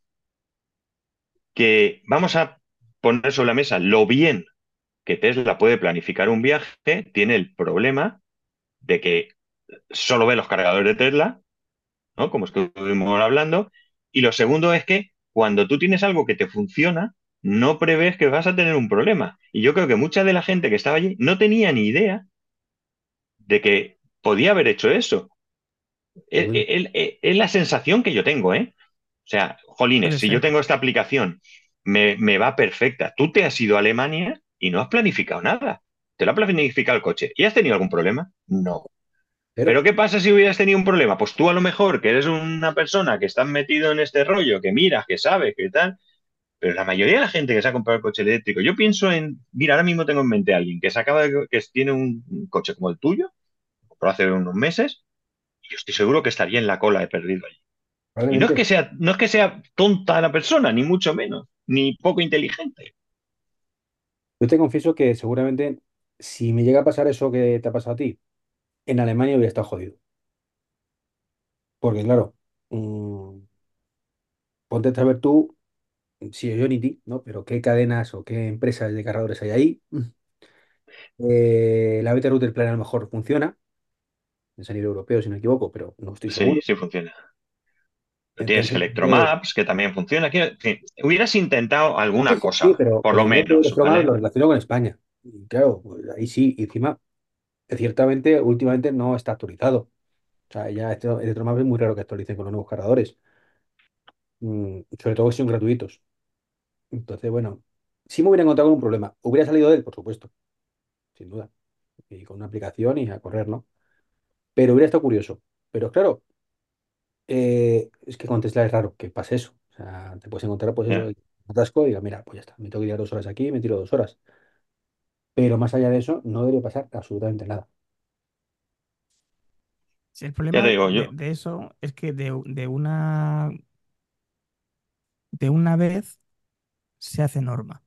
que vamos a poner sobre la mesa lo bien que Tesla puede planificar un viaje, tiene el problema de que solo ve los cargadores de Tesla, ¿no? Como estuvimos hablando, y lo segundo es que cuando tú tienes algo que te funciona, no prevés que vas a tener un problema. Y yo creo que mucha de la gente que estaba allí no tenía ni idea de que podía haber hecho eso. Es, Bueno, es- es- es la sensación que yo tengo, ¿eh? O sea, jolines, Puede si yo ser. tengo esta aplicación, me, me va perfecta. Tú te has ido a Alemania y no has planificado nada. ¿Te lo ha planificado el coche? ¿Y has tenido algún problema? No. pero ¿Pero qué pasa si hubieras tenido un problema? Pues tú a lo mejor, que eres una persona que estás metido en este rollo, que miras, que sabes, que tal, pero la mayoría de la gente que se ha comprado el coche eléctrico, yo pienso en, mira, ahora mismo tengo en mente a alguien que se acaba de, que tiene un, un coche como el tuyo, compró hace unos meses, y yo estoy seguro que estaría en la cola de perdido allí. Y no es probablemente. que sea, no es que sea tonta la persona, ni mucho menos, ni poco inteligente. Yo te confieso que seguramente si me llega a pasar eso que te ha pasado a ti, en Alemania hubiera estado jodido. Porque claro, mm, ponte a ver tú, si yo ni ti, ¿no? Pero qué cadenas o qué empresas de cargadores hay ahí. Eh, la Beta Router Plan a lo mejor funciona, es a nivel europeo si no me equivoco, pero no estoy Sí, seguro. sí funciona. Tienes Entonces, eh, Electromaps, que también funciona. Quiero decir, hubieras intentado sí, alguna sí, sí, cosa, pero, por lo pero yo de menos, Electromaps lo ¿vale? relaciono con España. Y claro, pues ahí sí, y encima, ciertamente, últimamente no está actualizado. O sea, ya esto, Electromaps es muy raro que actualicen con los nuevos cargadores. Mm, sobre todo si son gratuitos. Entonces, bueno. Sí me hubiera encontrado con un problema. Hubiera salido de él, por supuesto, sin duda. Y con una aplicación y a correr, ¿no? Pero hubiera estado curioso. Pero claro, eh, es que con Tesla es raro que pase eso. O sea, te puedes encontrar, pues eso, Ya. un atasco y diga, mira, pues ya está, me tengo que ir a dos horas aquí, me tiro dos horas. Pero más allá de eso, no debería pasar absolutamente nada. Si el Ya te problema digo de, yo. de eso es que de, de una, de una vez se hace norma.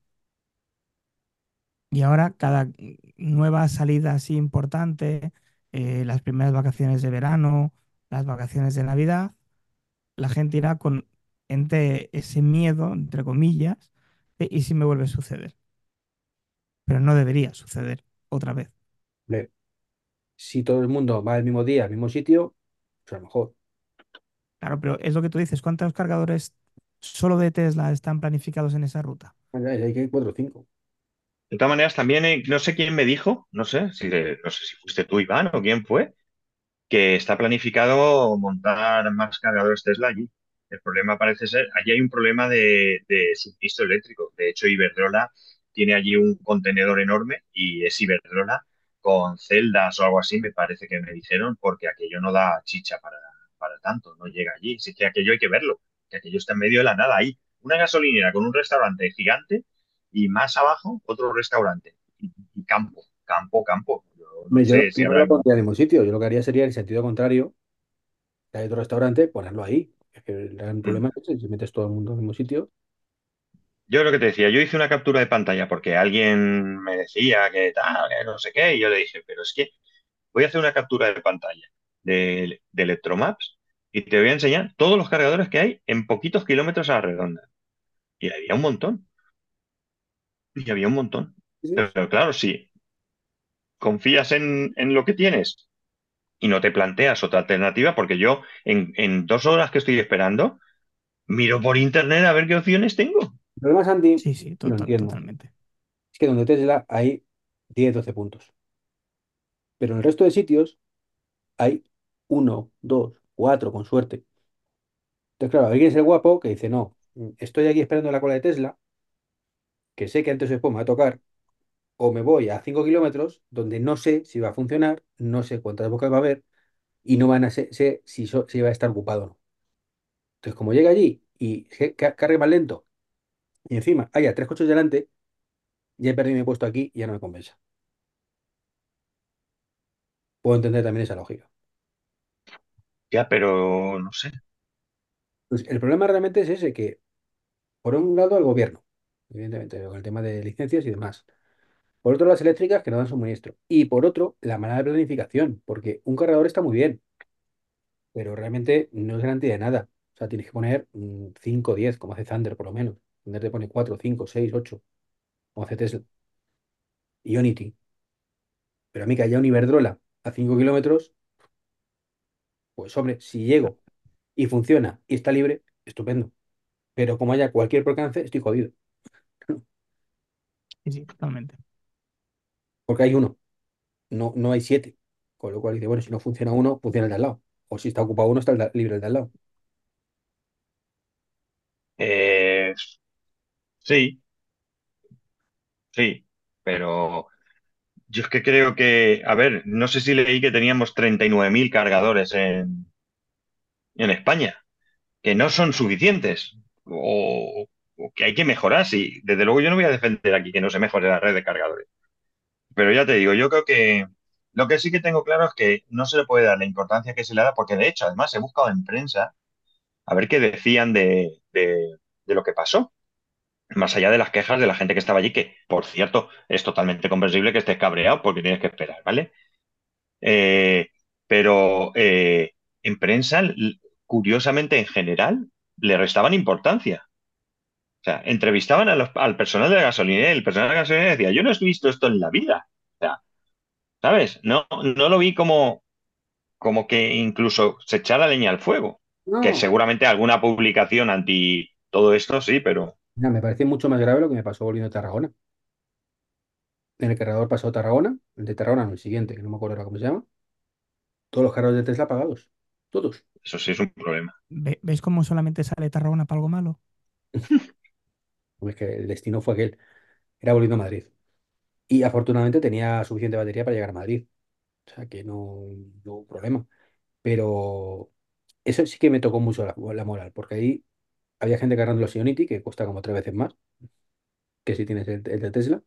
Y ahora cada nueva salida así importante, eh, las primeras vacaciones de verano, las vacaciones de Navidad, la gente irá con entre ese miedo, entre comillas, de, ¿y si me vuelve a suceder? Pero no debería suceder otra vez. Hombre, si todo el mundo va al mismo día, al mismo sitio, pues a lo mejor. Claro, pero es lo que tú dices, ¿cuántos cargadores solo de Tesla están planificados en esa ruta? Anda, hay que ir cuatro o cinco. De todas maneras, también eh, no sé quién me dijo, no sé si de- no sé si fuiste tú, Iván, o quién fue, que está planificado montar más cargadores Tesla allí. El problema parece ser, allí hay un problema de, de suministro eléctrico. De hecho, Iberdrola tiene allí un contenedor enorme y es Iberdrola con celdas o algo así, me parece que me dijeron, porque aquello no da chicha para, para tanto, no llega allí. Así que aquello hay que verlo, que aquello está en medio de la nada. Hay una gasolinera con un restaurante gigante y más abajo otro restaurante. Y, y campo, campo, campo. Yo no Hombre, Yo, sé si yo no lo habrán. pondría en el mismo sitio. Yo lo que haría sería el sentido contrario. Si hay otro restaurante, ponerlo ahí. Es que el gran Mm. problema es ese, si metes todo el mundo en el mismo sitio. Yo lo que te decía, yo hice una captura de pantalla porque alguien me decía que tal, que no sé qué, y yo le dije, pero es que voy a hacer una captura de pantalla de, de Electromaps y te voy a enseñar todos los cargadores que hay en poquitos kilómetros a la redonda. Y había un montón, y había un montón. Sí, sí. Pero claro, si confías en, en lo que tienes y no te planteas otra alternativa, porque yo en, en dos horas que estoy esperando, miro por internet a ver qué opciones tengo. El problema, Santi, Sí, sí, y lo total, entiendo, totalmente. es que donde Tesla hay diez doce puntos. Pero en el resto de sitios hay uno, dos, cuatro con suerte. Entonces, claro, alguien es el guapo que dice, no, estoy aquí esperando la cola de Tesla, que sé que antes o después me va a tocar, o me voy a cinco kilómetros donde no sé si va a funcionar, no sé cuántas bocas va a haber y no van a sé, sé si, so- si va a estar ocupado o no. Entonces, como llega allí y se ca- cargue más lento y encima haya tres coches delante, ya he perdido mi puesto aquí y ya no me compensa. Puedo entender también esa lógica. Ya, pero no sé. Pues el problema realmente es ese, que por un lado el gobierno, evidentemente, con el tema de licencias y demás. Por otro, las eléctricas que no dan suministro. Y por otro, la mala de planificación, porque un cargador está muy bien, pero realmente no es garantía de nada. O sea, tienes que poner mm, cinco o diez, como hace Thunder por lo menos. Thunder te pone cuatro, cinco, seis, ocho, como hace Tesla. Ionity. Pero a mí que haya un Iberdrola a cinco kilómetros, pues hombre, si llego y funciona y está libre, estupendo. Pero como haya cualquier percance, estoy jodido. Sí, sí, totalmente. Porque hay uno, no, no hay siete. Con lo cual dice, bueno, si no funciona uno, funciona el de al lado. O si está ocupado uno, está el de- libre el de al lado. Eh, sí, sí, pero yo es que creo que, a ver, no sé si leí que teníamos treinta y nueve mil cargadores en, en España, que no son suficientes o, o que hay que mejorar. Sí, desde luego yo no voy a defender aquí que no se mejore la red de cargadores, pero ya te digo, yo creo que lo que sí que tengo claro es que no se le puede dar la importancia que se le da, porque de hecho, además, he buscado en prensa a ver qué decían de, de de lo que pasó. Más allá de las quejas de la gente que estaba allí, que, por cierto, es totalmente comprensible que estés cabreado porque tienes que esperar, ¿vale? Eh, pero eh, en prensa, l- curiosamente en general, le restaban importancia. O sea, entrevistaban a los- al personal de la gasolinera y el personal de la gasolinera decía, yo no he visto esto en la vida. O sea, ¿sabes? No, no lo vi como, como que incluso se echara leña al fuego. Que No, seguramente alguna publicación anti todo esto, sí, pero mira, me parece mucho más grave lo que me pasó volviendo a Tarragona. En el cargador pasó Tarragona, el de Tarragona, no el siguiente, que no me acuerdo ahora cómo se llama. Todos los cargadores de Tesla apagados. Todos. eso sí es un problema. Ve- ¿Ves cómo solamente sale Tarragona para algo malo? Pues que el destino fue aquel. era volviendo a Madrid. Y afortunadamente tenía suficiente batería para llegar a Madrid. O sea que no, no hubo problema. Pero eso sí que me tocó mucho la, la moral, porque ahí había gente cargando los Ionity, que cuesta como tres veces más que si tienes el, el de Tesla.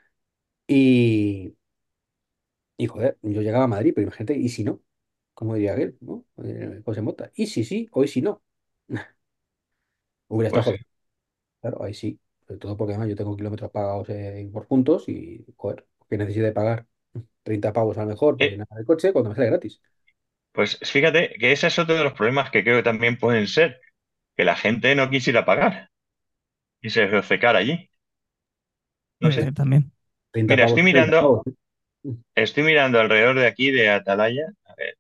Y, y joder, yo llegaba a Madrid, pero imagínate, ¿y si no? Como diría aquel, ¿no? Eh, José Mota. ¿Y si sí? Hoy si no. Hubiera estado Pues sí. jodido. Claro, ahí sí. Sobre todo porque además yo tengo kilómetros pagados eh, por puntos y, joder, que necesite pagar treinta pavos a lo mejor por Eh, llenar el coche cuando me sale gratis. pues fíjate que ese es otro de los problemas que creo que también pueden ser, que la gente no quisiera pagar y se obcecara allí. No sé. Eh, también. treinta Mira, pavos, estoy treinta mirando, pavos. ¿Eh? estoy mirando alrededor de aquí de Atalaya, a ver,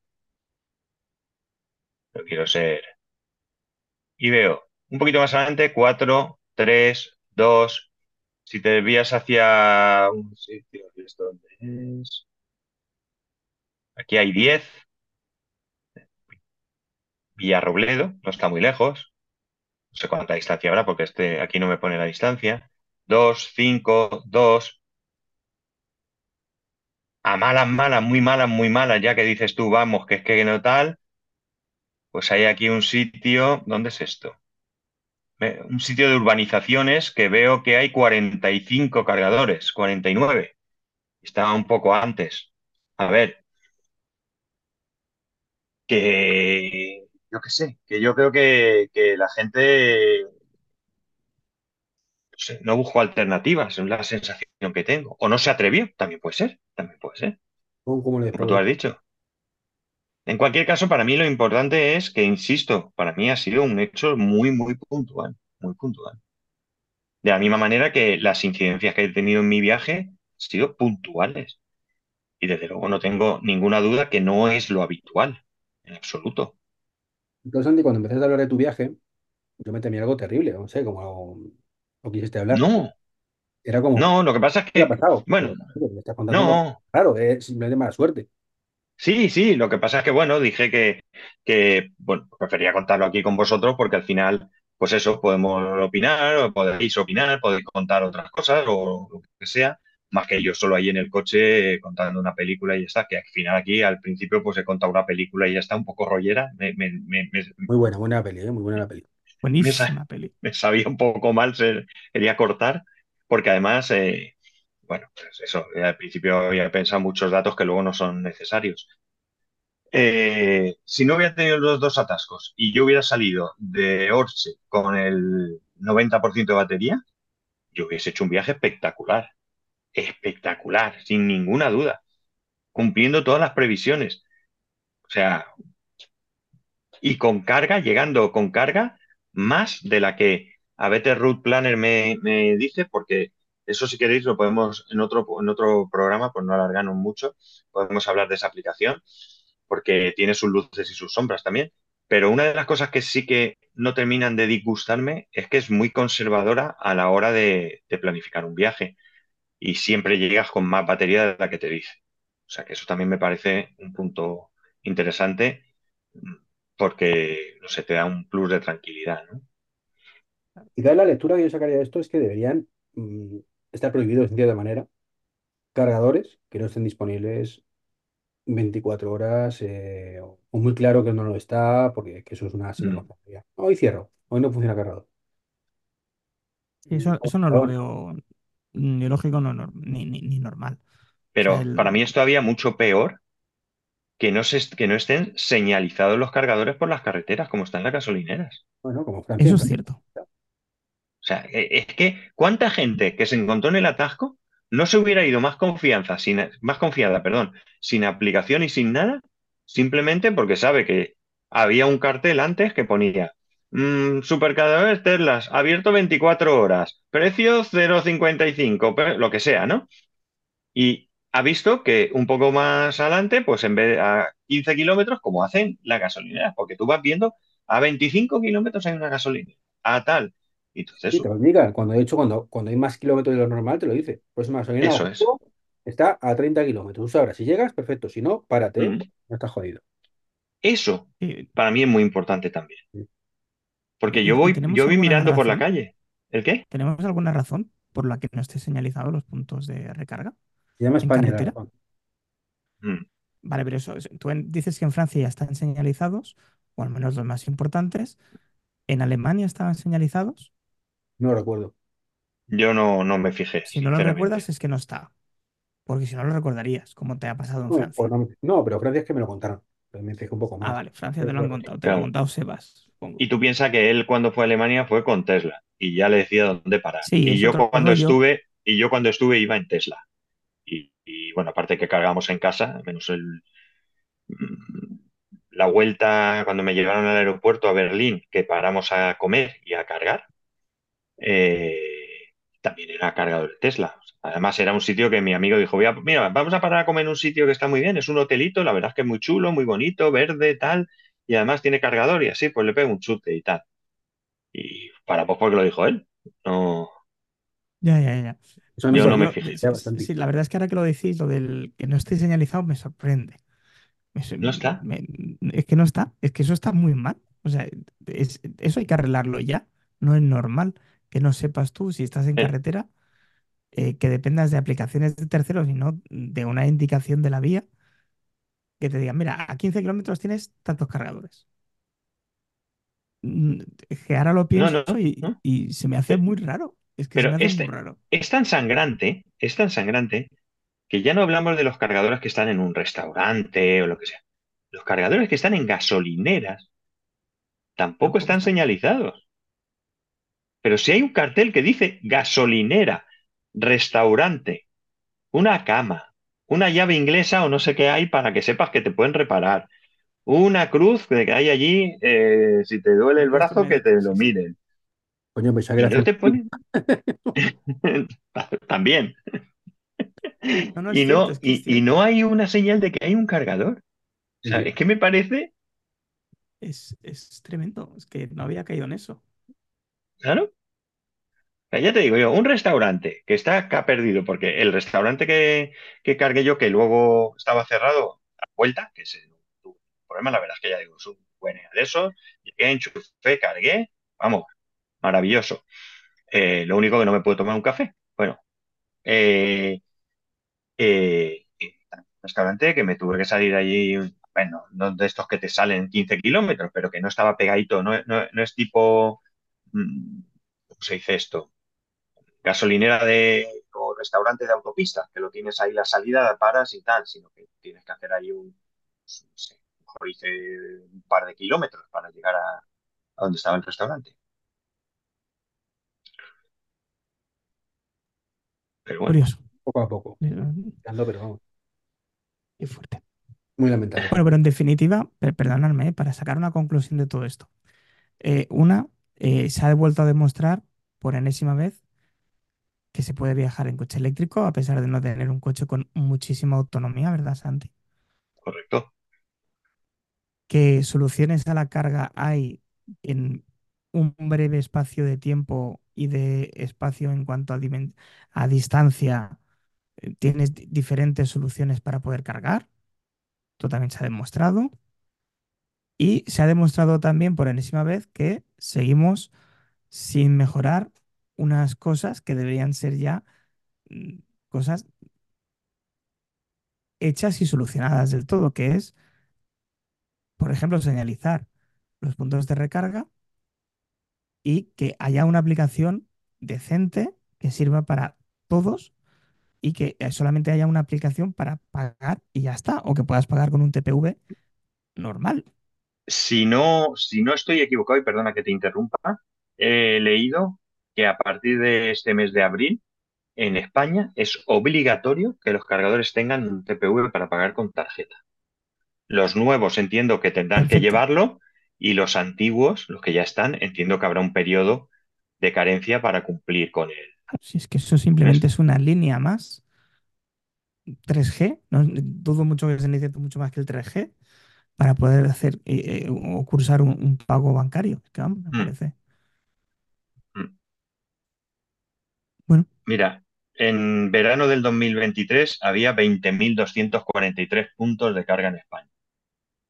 no quiero ser, y veo un poquito más adelante, cuatro, tres, dos. Si te desvías hacia un sitio, ¿esto dónde es? Aquí hay diez. Villarrobledo, no está muy lejos, no sé cuánta distancia habrá porque este, aquí no me pone la distancia. Dos, cinco, dos. A malas, malas, muy malas, muy malas, ya que dices tú, vamos, que es que no tal, pues hay aquí un sitio, ¿dónde es esto? Eh, Un sitio de urbanizaciones que veo que hay cuarenta y cinco cargadores, cuarenta y nueve. Estaba un poco antes. A ver, que yo qué sé, que yo creo que, que la gente no sé, no buscó alternativas, es la sensación que tengo. O no se atrevió, también puede ser, también puede ser, ¿Cómo, cómo le como tú has defraudó? dicho. En cualquier caso, para mí lo importante es que, insisto, para mí ha sido un hecho muy, muy puntual, muy puntual. De la misma manera que las incidencias que he tenido en mi viaje han sido puntuales. Y desde luego no tengo ninguna duda que no es lo habitual, en absoluto. Entonces, Andy, cuando empezaste a hablar de tu viaje, yo me temí algo terrible, no sé, como lo quisiste hablar. No, Era como, no, lo que pasa es ¿qué le ha que, pasado? bueno, Pero joder, me estás contando algo no. raro, es simplemente mala suerte. Sí, sí, lo que pasa es que, bueno, dije que, que, bueno, prefería contarlo aquí con vosotros porque al final, pues eso, podemos opinar, o podéis opinar, podéis contar otras cosas o lo que sea, más que yo solo ahí en el coche eh, contando una película y ya está, que al final aquí al principio pues he contado una película y ya está, un poco rollera, me, me, me, me, Muy buena, buena peli, ¿eh? Muy buena la peli. me sa- Buenísima peli. me sabía un poco mal, se- quería cortar, porque además, eh, bueno, pues eso, al principio había pensado muchos datos que luego no son necesarios. Eh, si no hubiera tenido los dos atascos y yo hubiera salido de Orche con el noventa por ciento de batería, yo hubiese hecho un viaje espectacular, espectacular, sin ninguna duda, cumpliendo todas las previsiones. O sea, y con carga, llegando con carga más de la que a Better Route Planner me, me dice, porque eso si queréis lo podemos en otro, en otro programa, pues no alargarnos mucho, podemos hablar de esa aplicación, porque tiene sus luces y sus sombras también. Pero una de las cosas que sí que no terminan de disgustarme es que es muy conservadora a la hora de, de planificar un viaje y siempre llegas con más batería de la que te dice. O sea que eso también me parece un punto interesante mm, porque, no sé, te da un plus de tranquilidad, ¿no? Quizás la lectura que yo sacaría de esto es que deberían mm, estar prohibidos, en cierta manera, cargadores que no estén disponibles veinticuatro horas, eh, o o muy claro que no lo está, porque que eso es una Mm. sinvergüenza. Hoy cierro, hoy no funciona cargador. Y Mm, eso, o- eso no lo o- veo ni lógico no, nor- ni, ni, ni normal. O sea, Pero para el, mí es todavía mucho peor que no, se, que no estén señalizados los cargadores por las carreteras, como están las gasolineras. bueno, como Francia eso en es Francia. cierto. O sea, e- es que ¿cuánta gente que se encontró en el atasco no se hubiera ido más confianza, sin, más confiada, perdón, sin aplicación y sin nada, simplemente porque sabe que había un cartel antes que ponía mm, supercargadores Teslas, abierto veinticuatro horas, precio cero coma cincuenta y cinco, pe- lo que sea, ¿no? Y ha visto que un poco más adelante, pues en vez de a quince kilómetros, como hacen las gasolineras, porque tú vas viendo a veinticinco kilómetros hay una gasolinera, a tal. Y Sí, entonces, te lo indican. Cuando, de hecho, cuando, cuando hay más kilómetros de lo normal, te lo dice. Próxima gasolina, eso es. objetivo, está a treinta kilómetros. Tú sabrás, si llegas, perfecto. Si no, párate, ¿eh? Mm. No estás jodido. Eso Y, para mí es muy importante también, porque yo y- y voy, tenemos yo voy alguna mirando por la razón. calle. ¿El qué? ¿Tenemos alguna razón? por la que no esté señalizado los puntos de recarga Se llama en España, la carretera. razón. Mm. Vale, pero eso, es- tú en- dices que en Francia ya están señalizados, o al menos los más importantes. ¿En Alemania estaban señalizados? No lo recuerdo. Yo no, no me fijé, Si no lo recuerdas sinceramente. es que no está, porque si no lo recordarías, como te ha pasado en No, pues Francia. no, me- no, pero Francia es que me lo contaron. Pero me fijé un poco Ah, más. vale, Francia No te lo han recuerdo. contado, te lo ha Claro. contado Sebas, supongo. Y tú piensas que él cuando fue a Alemania fue con Tesla y ya le decía dónde parar. Sí, Y es yo otro cuando rollo. estuve, y yo cuando estuve iba en Tesla. Y, y, bueno, aparte que cargamos en casa, menos el, mm, la vuelta cuando me llevaron al aeropuerto a Berlín, que paramos a comer y a cargar, eh, también era cargador de Tesla. Además, era un sitio que mi amigo dijo, "Voy a- mira, vamos a parar a comer en un sitio que está muy bien, es un hotelito, la verdad es que es muy chulo, muy bonito, verde, tal, y además tiene cargador y así, pues le pego un chute y tal. Y para pues porque lo dijo él. No, Ya, ya, ya. Eso a mí yo Eso, no me yo, fijé. ya sí, bastante. sí, la verdad es que ahora que lo decís, lo del que no esté señalizado me sorprende. Me sor- No está. me- es que no está, es que eso está muy mal. O sea, es- eso hay que arreglarlo ya. No es normal que no sepas tú si estás en Eh, carretera, eh, que dependas de aplicaciones de terceros y no de una indicación de la vía que te digan, mira, a quince kilómetros tienes tantos cargadores. Mm, Que ahora lo no, pienso no, y, no. y se me hace Pe- muy raro. Es que se Pero me hace muy este raro. es tan sangrante, es tan sangrante, que ya no hablamos de los cargadores que están en un restaurante o lo que sea. Los cargadores que están en gasolineras tampoco Tampoco están está. señalizados. Pero si hay un cartel que dice gasolinera, restaurante, una cama, una llave inglesa o no sé qué hay para que sepas que te pueden reparar, una cruz de que hay allí, eh, si te duele el Un puesto brazo, que médico, te lo sí, sí. miren. Coño, pensaba que Y era no te Francisco. ponen también. No, no es Y cierto, no, es que es y, y no cierto. hay una señal de que hay un cargador. O Sí, sea, sí. es que me parece, Es, es tremendo. Es que no había caído en eso. claro. O sea, ya te digo yo, un restaurante que está acá perdido, porque el restaurante que, que cargué yo, que luego estaba cerrado a la vuelta, que se no tuvo problema, la verdad es que ya digo, es un buen de esos, llegué, enchufé, cargué, vamos, maravilloso. Eh, lo único que no me puedo tomar un café. Bueno, eh, eh, eh, un restaurante que me tuve que salir allí, bueno, no de estos que te salen quince kilómetros, pero que no estaba pegadito, no, no, no es tipo, mm, ¿cómo se dice esto? Gasolinera de o restaurante de autopista, que lo tienes ahí la salida, paras y tal, sino que tienes que hacer ahí un, no sé, a lo mejor hice un par de kilómetros para llegar a, a donde estaba el restaurante. Pero bueno, Curioso. Poco a poco. Eh, Ando, pero vamos. Qué fuerte. Muy lamentable. Bueno, pero en definitiva, per- perdonadme, eh, para sacar una conclusión de todo esto. Eh, una, eh, se ha vuelto a demostrar por enésima vez que se puede viajar en coche eléctrico a pesar de no tener un coche con muchísima autonomía, ¿verdad, Santi? correcto. Que soluciones a la carga hay en un breve espacio de tiempo y de espacio en cuanto a, dimen- a distancia. eh, Tienes di- diferentes soluciones para poder cargar. Esto también se ha demostrado. Y se ha demostrado también por enésima vez que seguimos sin mejorar unas cosas que deberían ser ya mm, cosas hechas y solucionadas del todo, que es, por ejemplo, señalizar los puntos de recarga y que haya una aplicación decente que sirva para todos y que eh, solamente haya una aplicación para pagar y ya está, o que puedas pagar con un T P V normal. Si no, si no estoy equivocado, y perdona que te interrumpa, he leído que a partir de este mes de abril, en España es obligatorio que los cargadores tengan un T P V para pagar con tarjeta. Los nuevos entiendo que tendrán que Perfecto. llevarlo y los antiguos, los que ya están, entiendo que habrá un periodo de carencia para cumplir con él. Si es que eso Con simplemente esto. es una línea más, tres G, no, dudo mucho que se necesite mucho más que el tres G para poder hacer eh, eh, o cursar un, un pago bancario. Es que vamos, me Mm, parece. mm. Bueno, Mira, en verano del dos mil veintitrés había veinte mil doscientos cuarenta y tres puntos de carga en España,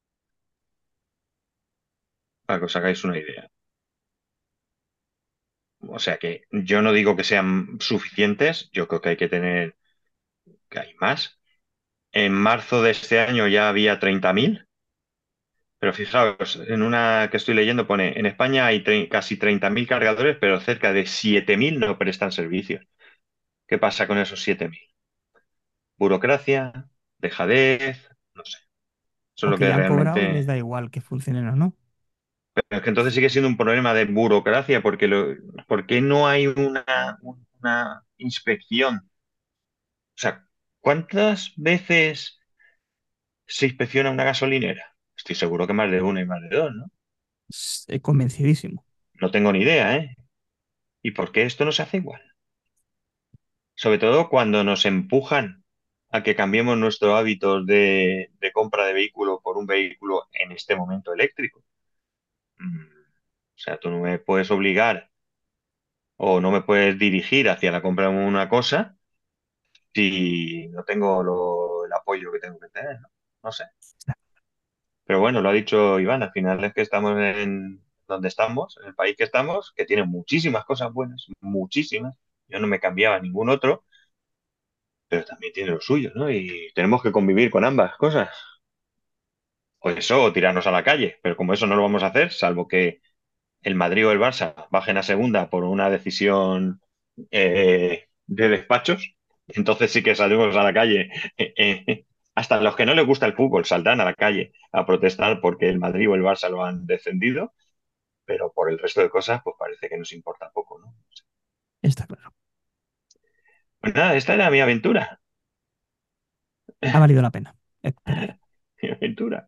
para que os hagáis una idea. O sea que yo no digo que sean suficientes, yo creo que hay que tener, que hay más. En marzo de este año ya había treinta mil, pero fijaos, en una que estoy leyendo pone, en España hay tre- casi treinta mil cargadores, pero cerca de siete mil no prestan servicio. ¿Qué pasa con esos siete mil? Burocracia, dejadez, no sé. Eso es O lo que que ya han cobrado y les realmente... da igual que funcionen o no. Pero es que entonces sigue siendo un problema de burocracia, porque lo, ¿por qué no hay una, una inspección? O sea, ¿cuántas veces se inspecciona una gasolinera? Estoy seguro que más de una y más de dos, ¿no? S- eh, Convencidísimo. No tengo ni idea, ¿eh? ¿Y por qué esto no se hace igual? Sobre todo cuando nos empujan a que cambiemos nuestros hábitos de, de compra de vehículo por un vehículo en este momento eléctrico. Mm, O sea, tú no me puedes obligar o no me puedes dirigir hacia la compra de una cosa si no tengo lo- el apoyo que tengo que tener, ¿no? No sé. Pero bueno, lo ha dicho Iván, al final es que estamos en donde estamos, en el país que estamos, que tiene muchísimas cosas buenas, muchísimas. Yo no me cambiaba a ningún otro, pero también tiene lo suyo, ¿no? Y tenemos que convivir con ambas cosas. O eso, o tirarnos a la calle. Pero como eso no lo vamos a hacer, salvo que el Madrid o el Barça bajen a segunda por una decisión eh, de despachos, entonces sí que salimos a la calle. Eh, eh, hasta los que no les gusta el fútbol saldrán a la calle a protestar porque el Madrid o el Barça lo han defendido, pero por el resto de cosas, pues parece que nos importa poco, ¿no? Está claro. Pues nada, esta era mi aventura. Ha valido la pena esperar. Mi aventura.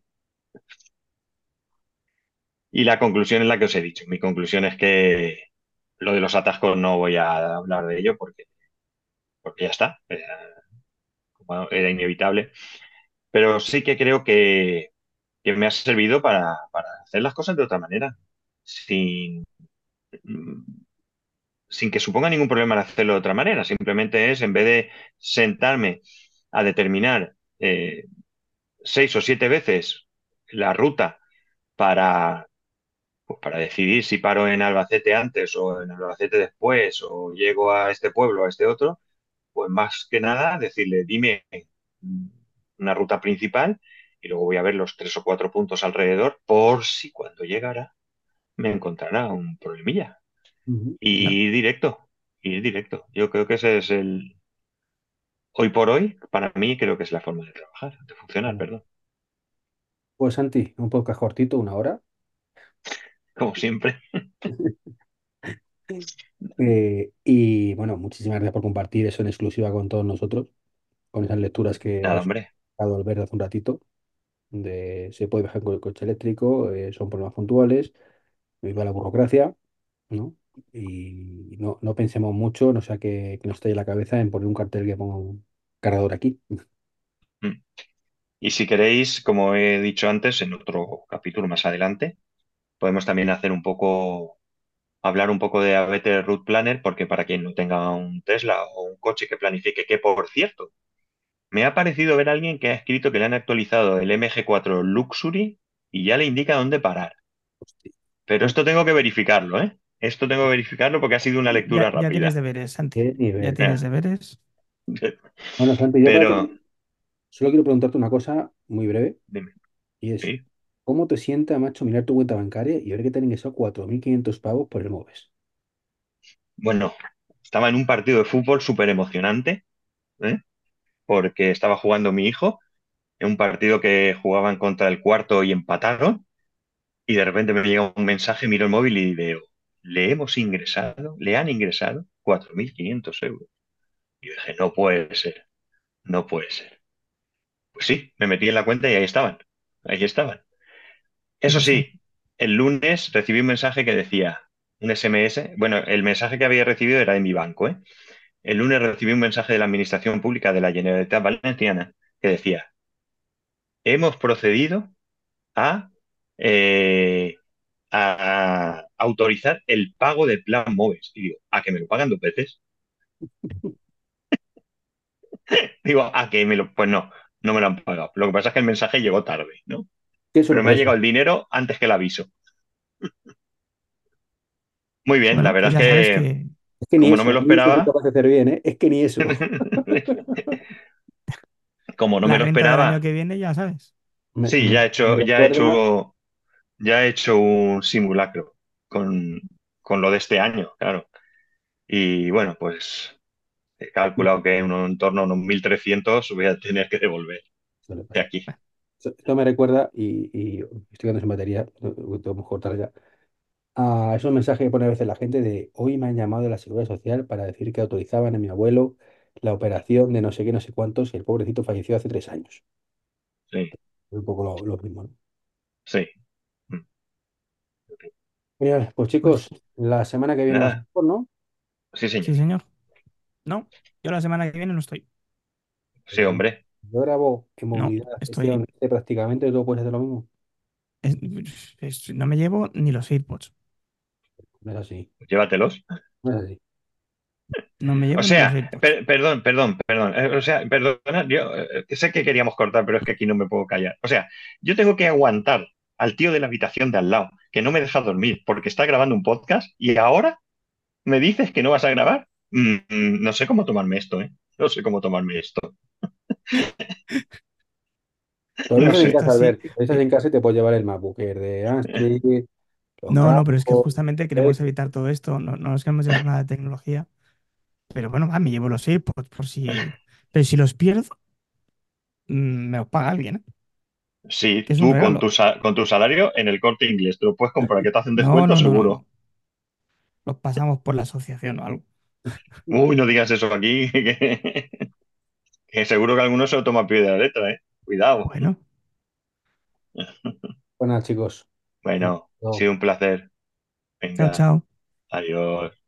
Y la conclusión es la que os he dicho. Mi conclusión es que lo de los atascos no voy a hablar de ello porque, porque ya está. Era, como era inevitable. Pero sí que creo que, que me ha servido para, para hacer las cosas de otra manera, sin, sin que suponga ningún problema el hacerlo de otra manera. Simplemente es, en vez de sentarme a determinar eh, seis o siete veces la ruta para, pues para decidir si paro en Albacete antes o en Albacete después, o llego a este pueblo, a este otro, pues más que nada decirle, dime mm, una ruta principal y luego voy a ver los tres o cuatro puntos alrededor por si cuando llegara me encontrará un problemilla. Ujú. Claro. Y ir directo, ir directo. Yo creo que ese es el, hoy por hoy, para mí creo que es la forma de trabajar, de funcionar, Bueno, perdón, pues Santi, un podcast cortito, una hora. como siempre. Eh, y bueno, muchísimas gracias por compartir eso en exclusiva con todos nosotros, con esas lecturas que Nada, has hombre. dado al ver hace un ratito, de se puede viajar con el coche eléctrico, eh, son problemas puntuales, viva la burocracia, ¿no? Y no, no pensemos mucho, no sea que, que nos estalle la cabeza en poner un cartel que ponga un cargador aquí. Mm. Y si queréis, como he dicho antes, en otro capítulo más adelante, podemos también hacer un poco hablar un poco de A Better Route Planner, porque para quien no tenga un Tesla o un coche que planifique, que por cierto, me ha parecido ver a alguien que ha escrito que le han actualizado el M G cuatro Luxury y ya le indica dónde parar. Hostia, Pero ¿cuánto- esto tengo que verificarlo, ¿eh? Esto tengo que verificarlo porque ha sido una Ya, lectura ya tienes rápida. deberes, Santi. qué Ya nivel? tienes Eh, deberes. Bueno, Santi, yo para Pero, terminar, solo quiero preguntarte una cosa muy breve, dime, y es, sí. ¿cómo te sienta, macho, mirar tu cuenta bancaria y ver que tienen esos cuatro mil quinientos pavos por el MOVES? Bueno, estaba en un partido de fútbol súper emocionante, ¿eh? Porque estaba jugando mi hijo en un partido que jugaban contra el cuarto y empataron. Y de repente me llega un mensaje, miro el móvil y veo, le hemos ingresado, le han ingresado cuatro mil quinientos euros. Y yo dije, no puede ser, no puede ser. Pues sí, me metí en la cuenta y ahí estaban, ahí estaban. ¿Qué Eso pasó? sí, el lunes recibí un mensaje que decía, un S M S, bueno, el mensaje que había recibido era de mi banco, ¿eh? El lunes recibí un mensaje de la Administración Pública de la Generalitat Valenciana que decía, hemos procedido a eh, a autorizar el pago del plan MOVES. Y digo, ¿a que me lo pagan dos veces? Digo, ¿a que me lo...? Pues no, no me lo han pagado. Lo que pasa es que el mensaje llegó tarde, ¿no? Qué Pero me ha sorpresa. llegado el dinero antes que el aviso. Muy bien, la Bueno, verdad pues es ya sabes que que Es que ni como no me eso, lo ni eso soy esperaba, capaz de hacer bien, ¿eh? Es que ni eso. como no la me lo renta del año esperaba, que viene, ya sabes. Me, sí, me- ya he me hecho, ya he recuerda, hecho, ya he hecho un simulacro con, con lo de este año, claro. Y bueno, pues he calculado que en, un, en torno a unos mil trescientos voy a tener que devolver suele de pasar. aquí. Esto esto me recuerda, y, y estoy quedando sin batería, no- tengo que cortar ya, a esos mensajes que pone a veces la gente de hoy me han llamado de la Seguridad Social para decir que autorizaban a mi abuelo la operación de no sé qué, no sé cuántos, y el pobrecito falleció hace tres años. Sí, Es un poco lo, lo mismo, ¿no? sí. Mm. Mira, pues chicos, Pues la semana que viene más, Nada, ¿no? sí, sí, señor. señor. No, yo la semana que viene no estoy. Sí, Porque hombre. yo grabo en No, movilidad, estoy. gestión, este prácticamente todo puedes hacer lo mismo. es- es- no me llevo ni los AirPods. No es así, Llévatelos. no es así. No me O llevo ni los sea, AirPods. per- perdón, perdón, perdón. Eh, O sea, perdona, yo eh, que sé que queríamos cortar, pero es que aquí no me puedo callar. O sea, yo tengo que aguantar al tío de la habitación de al lado, que no me deja dormir porque está grabando un podcast y ahora me dices que no vas a grabar. Mm, mm, no sé cómo tomarme esto, ¿eh? No sé cómo tomarme esto. Pero no No estás en sé. Esto casa, sí. Albert. Estás en casa y te puedes llevar el MacBook Air de Astrid, los No, no, pero es que cascos, justamente ¿eh? queremos evitar todo esto. No, no nos queremos llevar nada de tecnología. Pero bueno, va, me llevo los AirPods por si. Pero si los pierdo, mm, me los paga alguien, ¿eh? Que Sí, es un tú con regalo. tu, sa- con tu salario en el Corte Inglés te lo puedes comprar, que te hacen No, descuento no, no, no, seguro. no. Los pasamos por la asociación o algo. Uy, no digas eso aquí, que, que seguro que alguno se lo toma a pie de la letra, ¿eh? Cuidado. Bueno, Bueno, chicos. Bueno, ha No. sido un placer. chao, Venga, chao. adiós.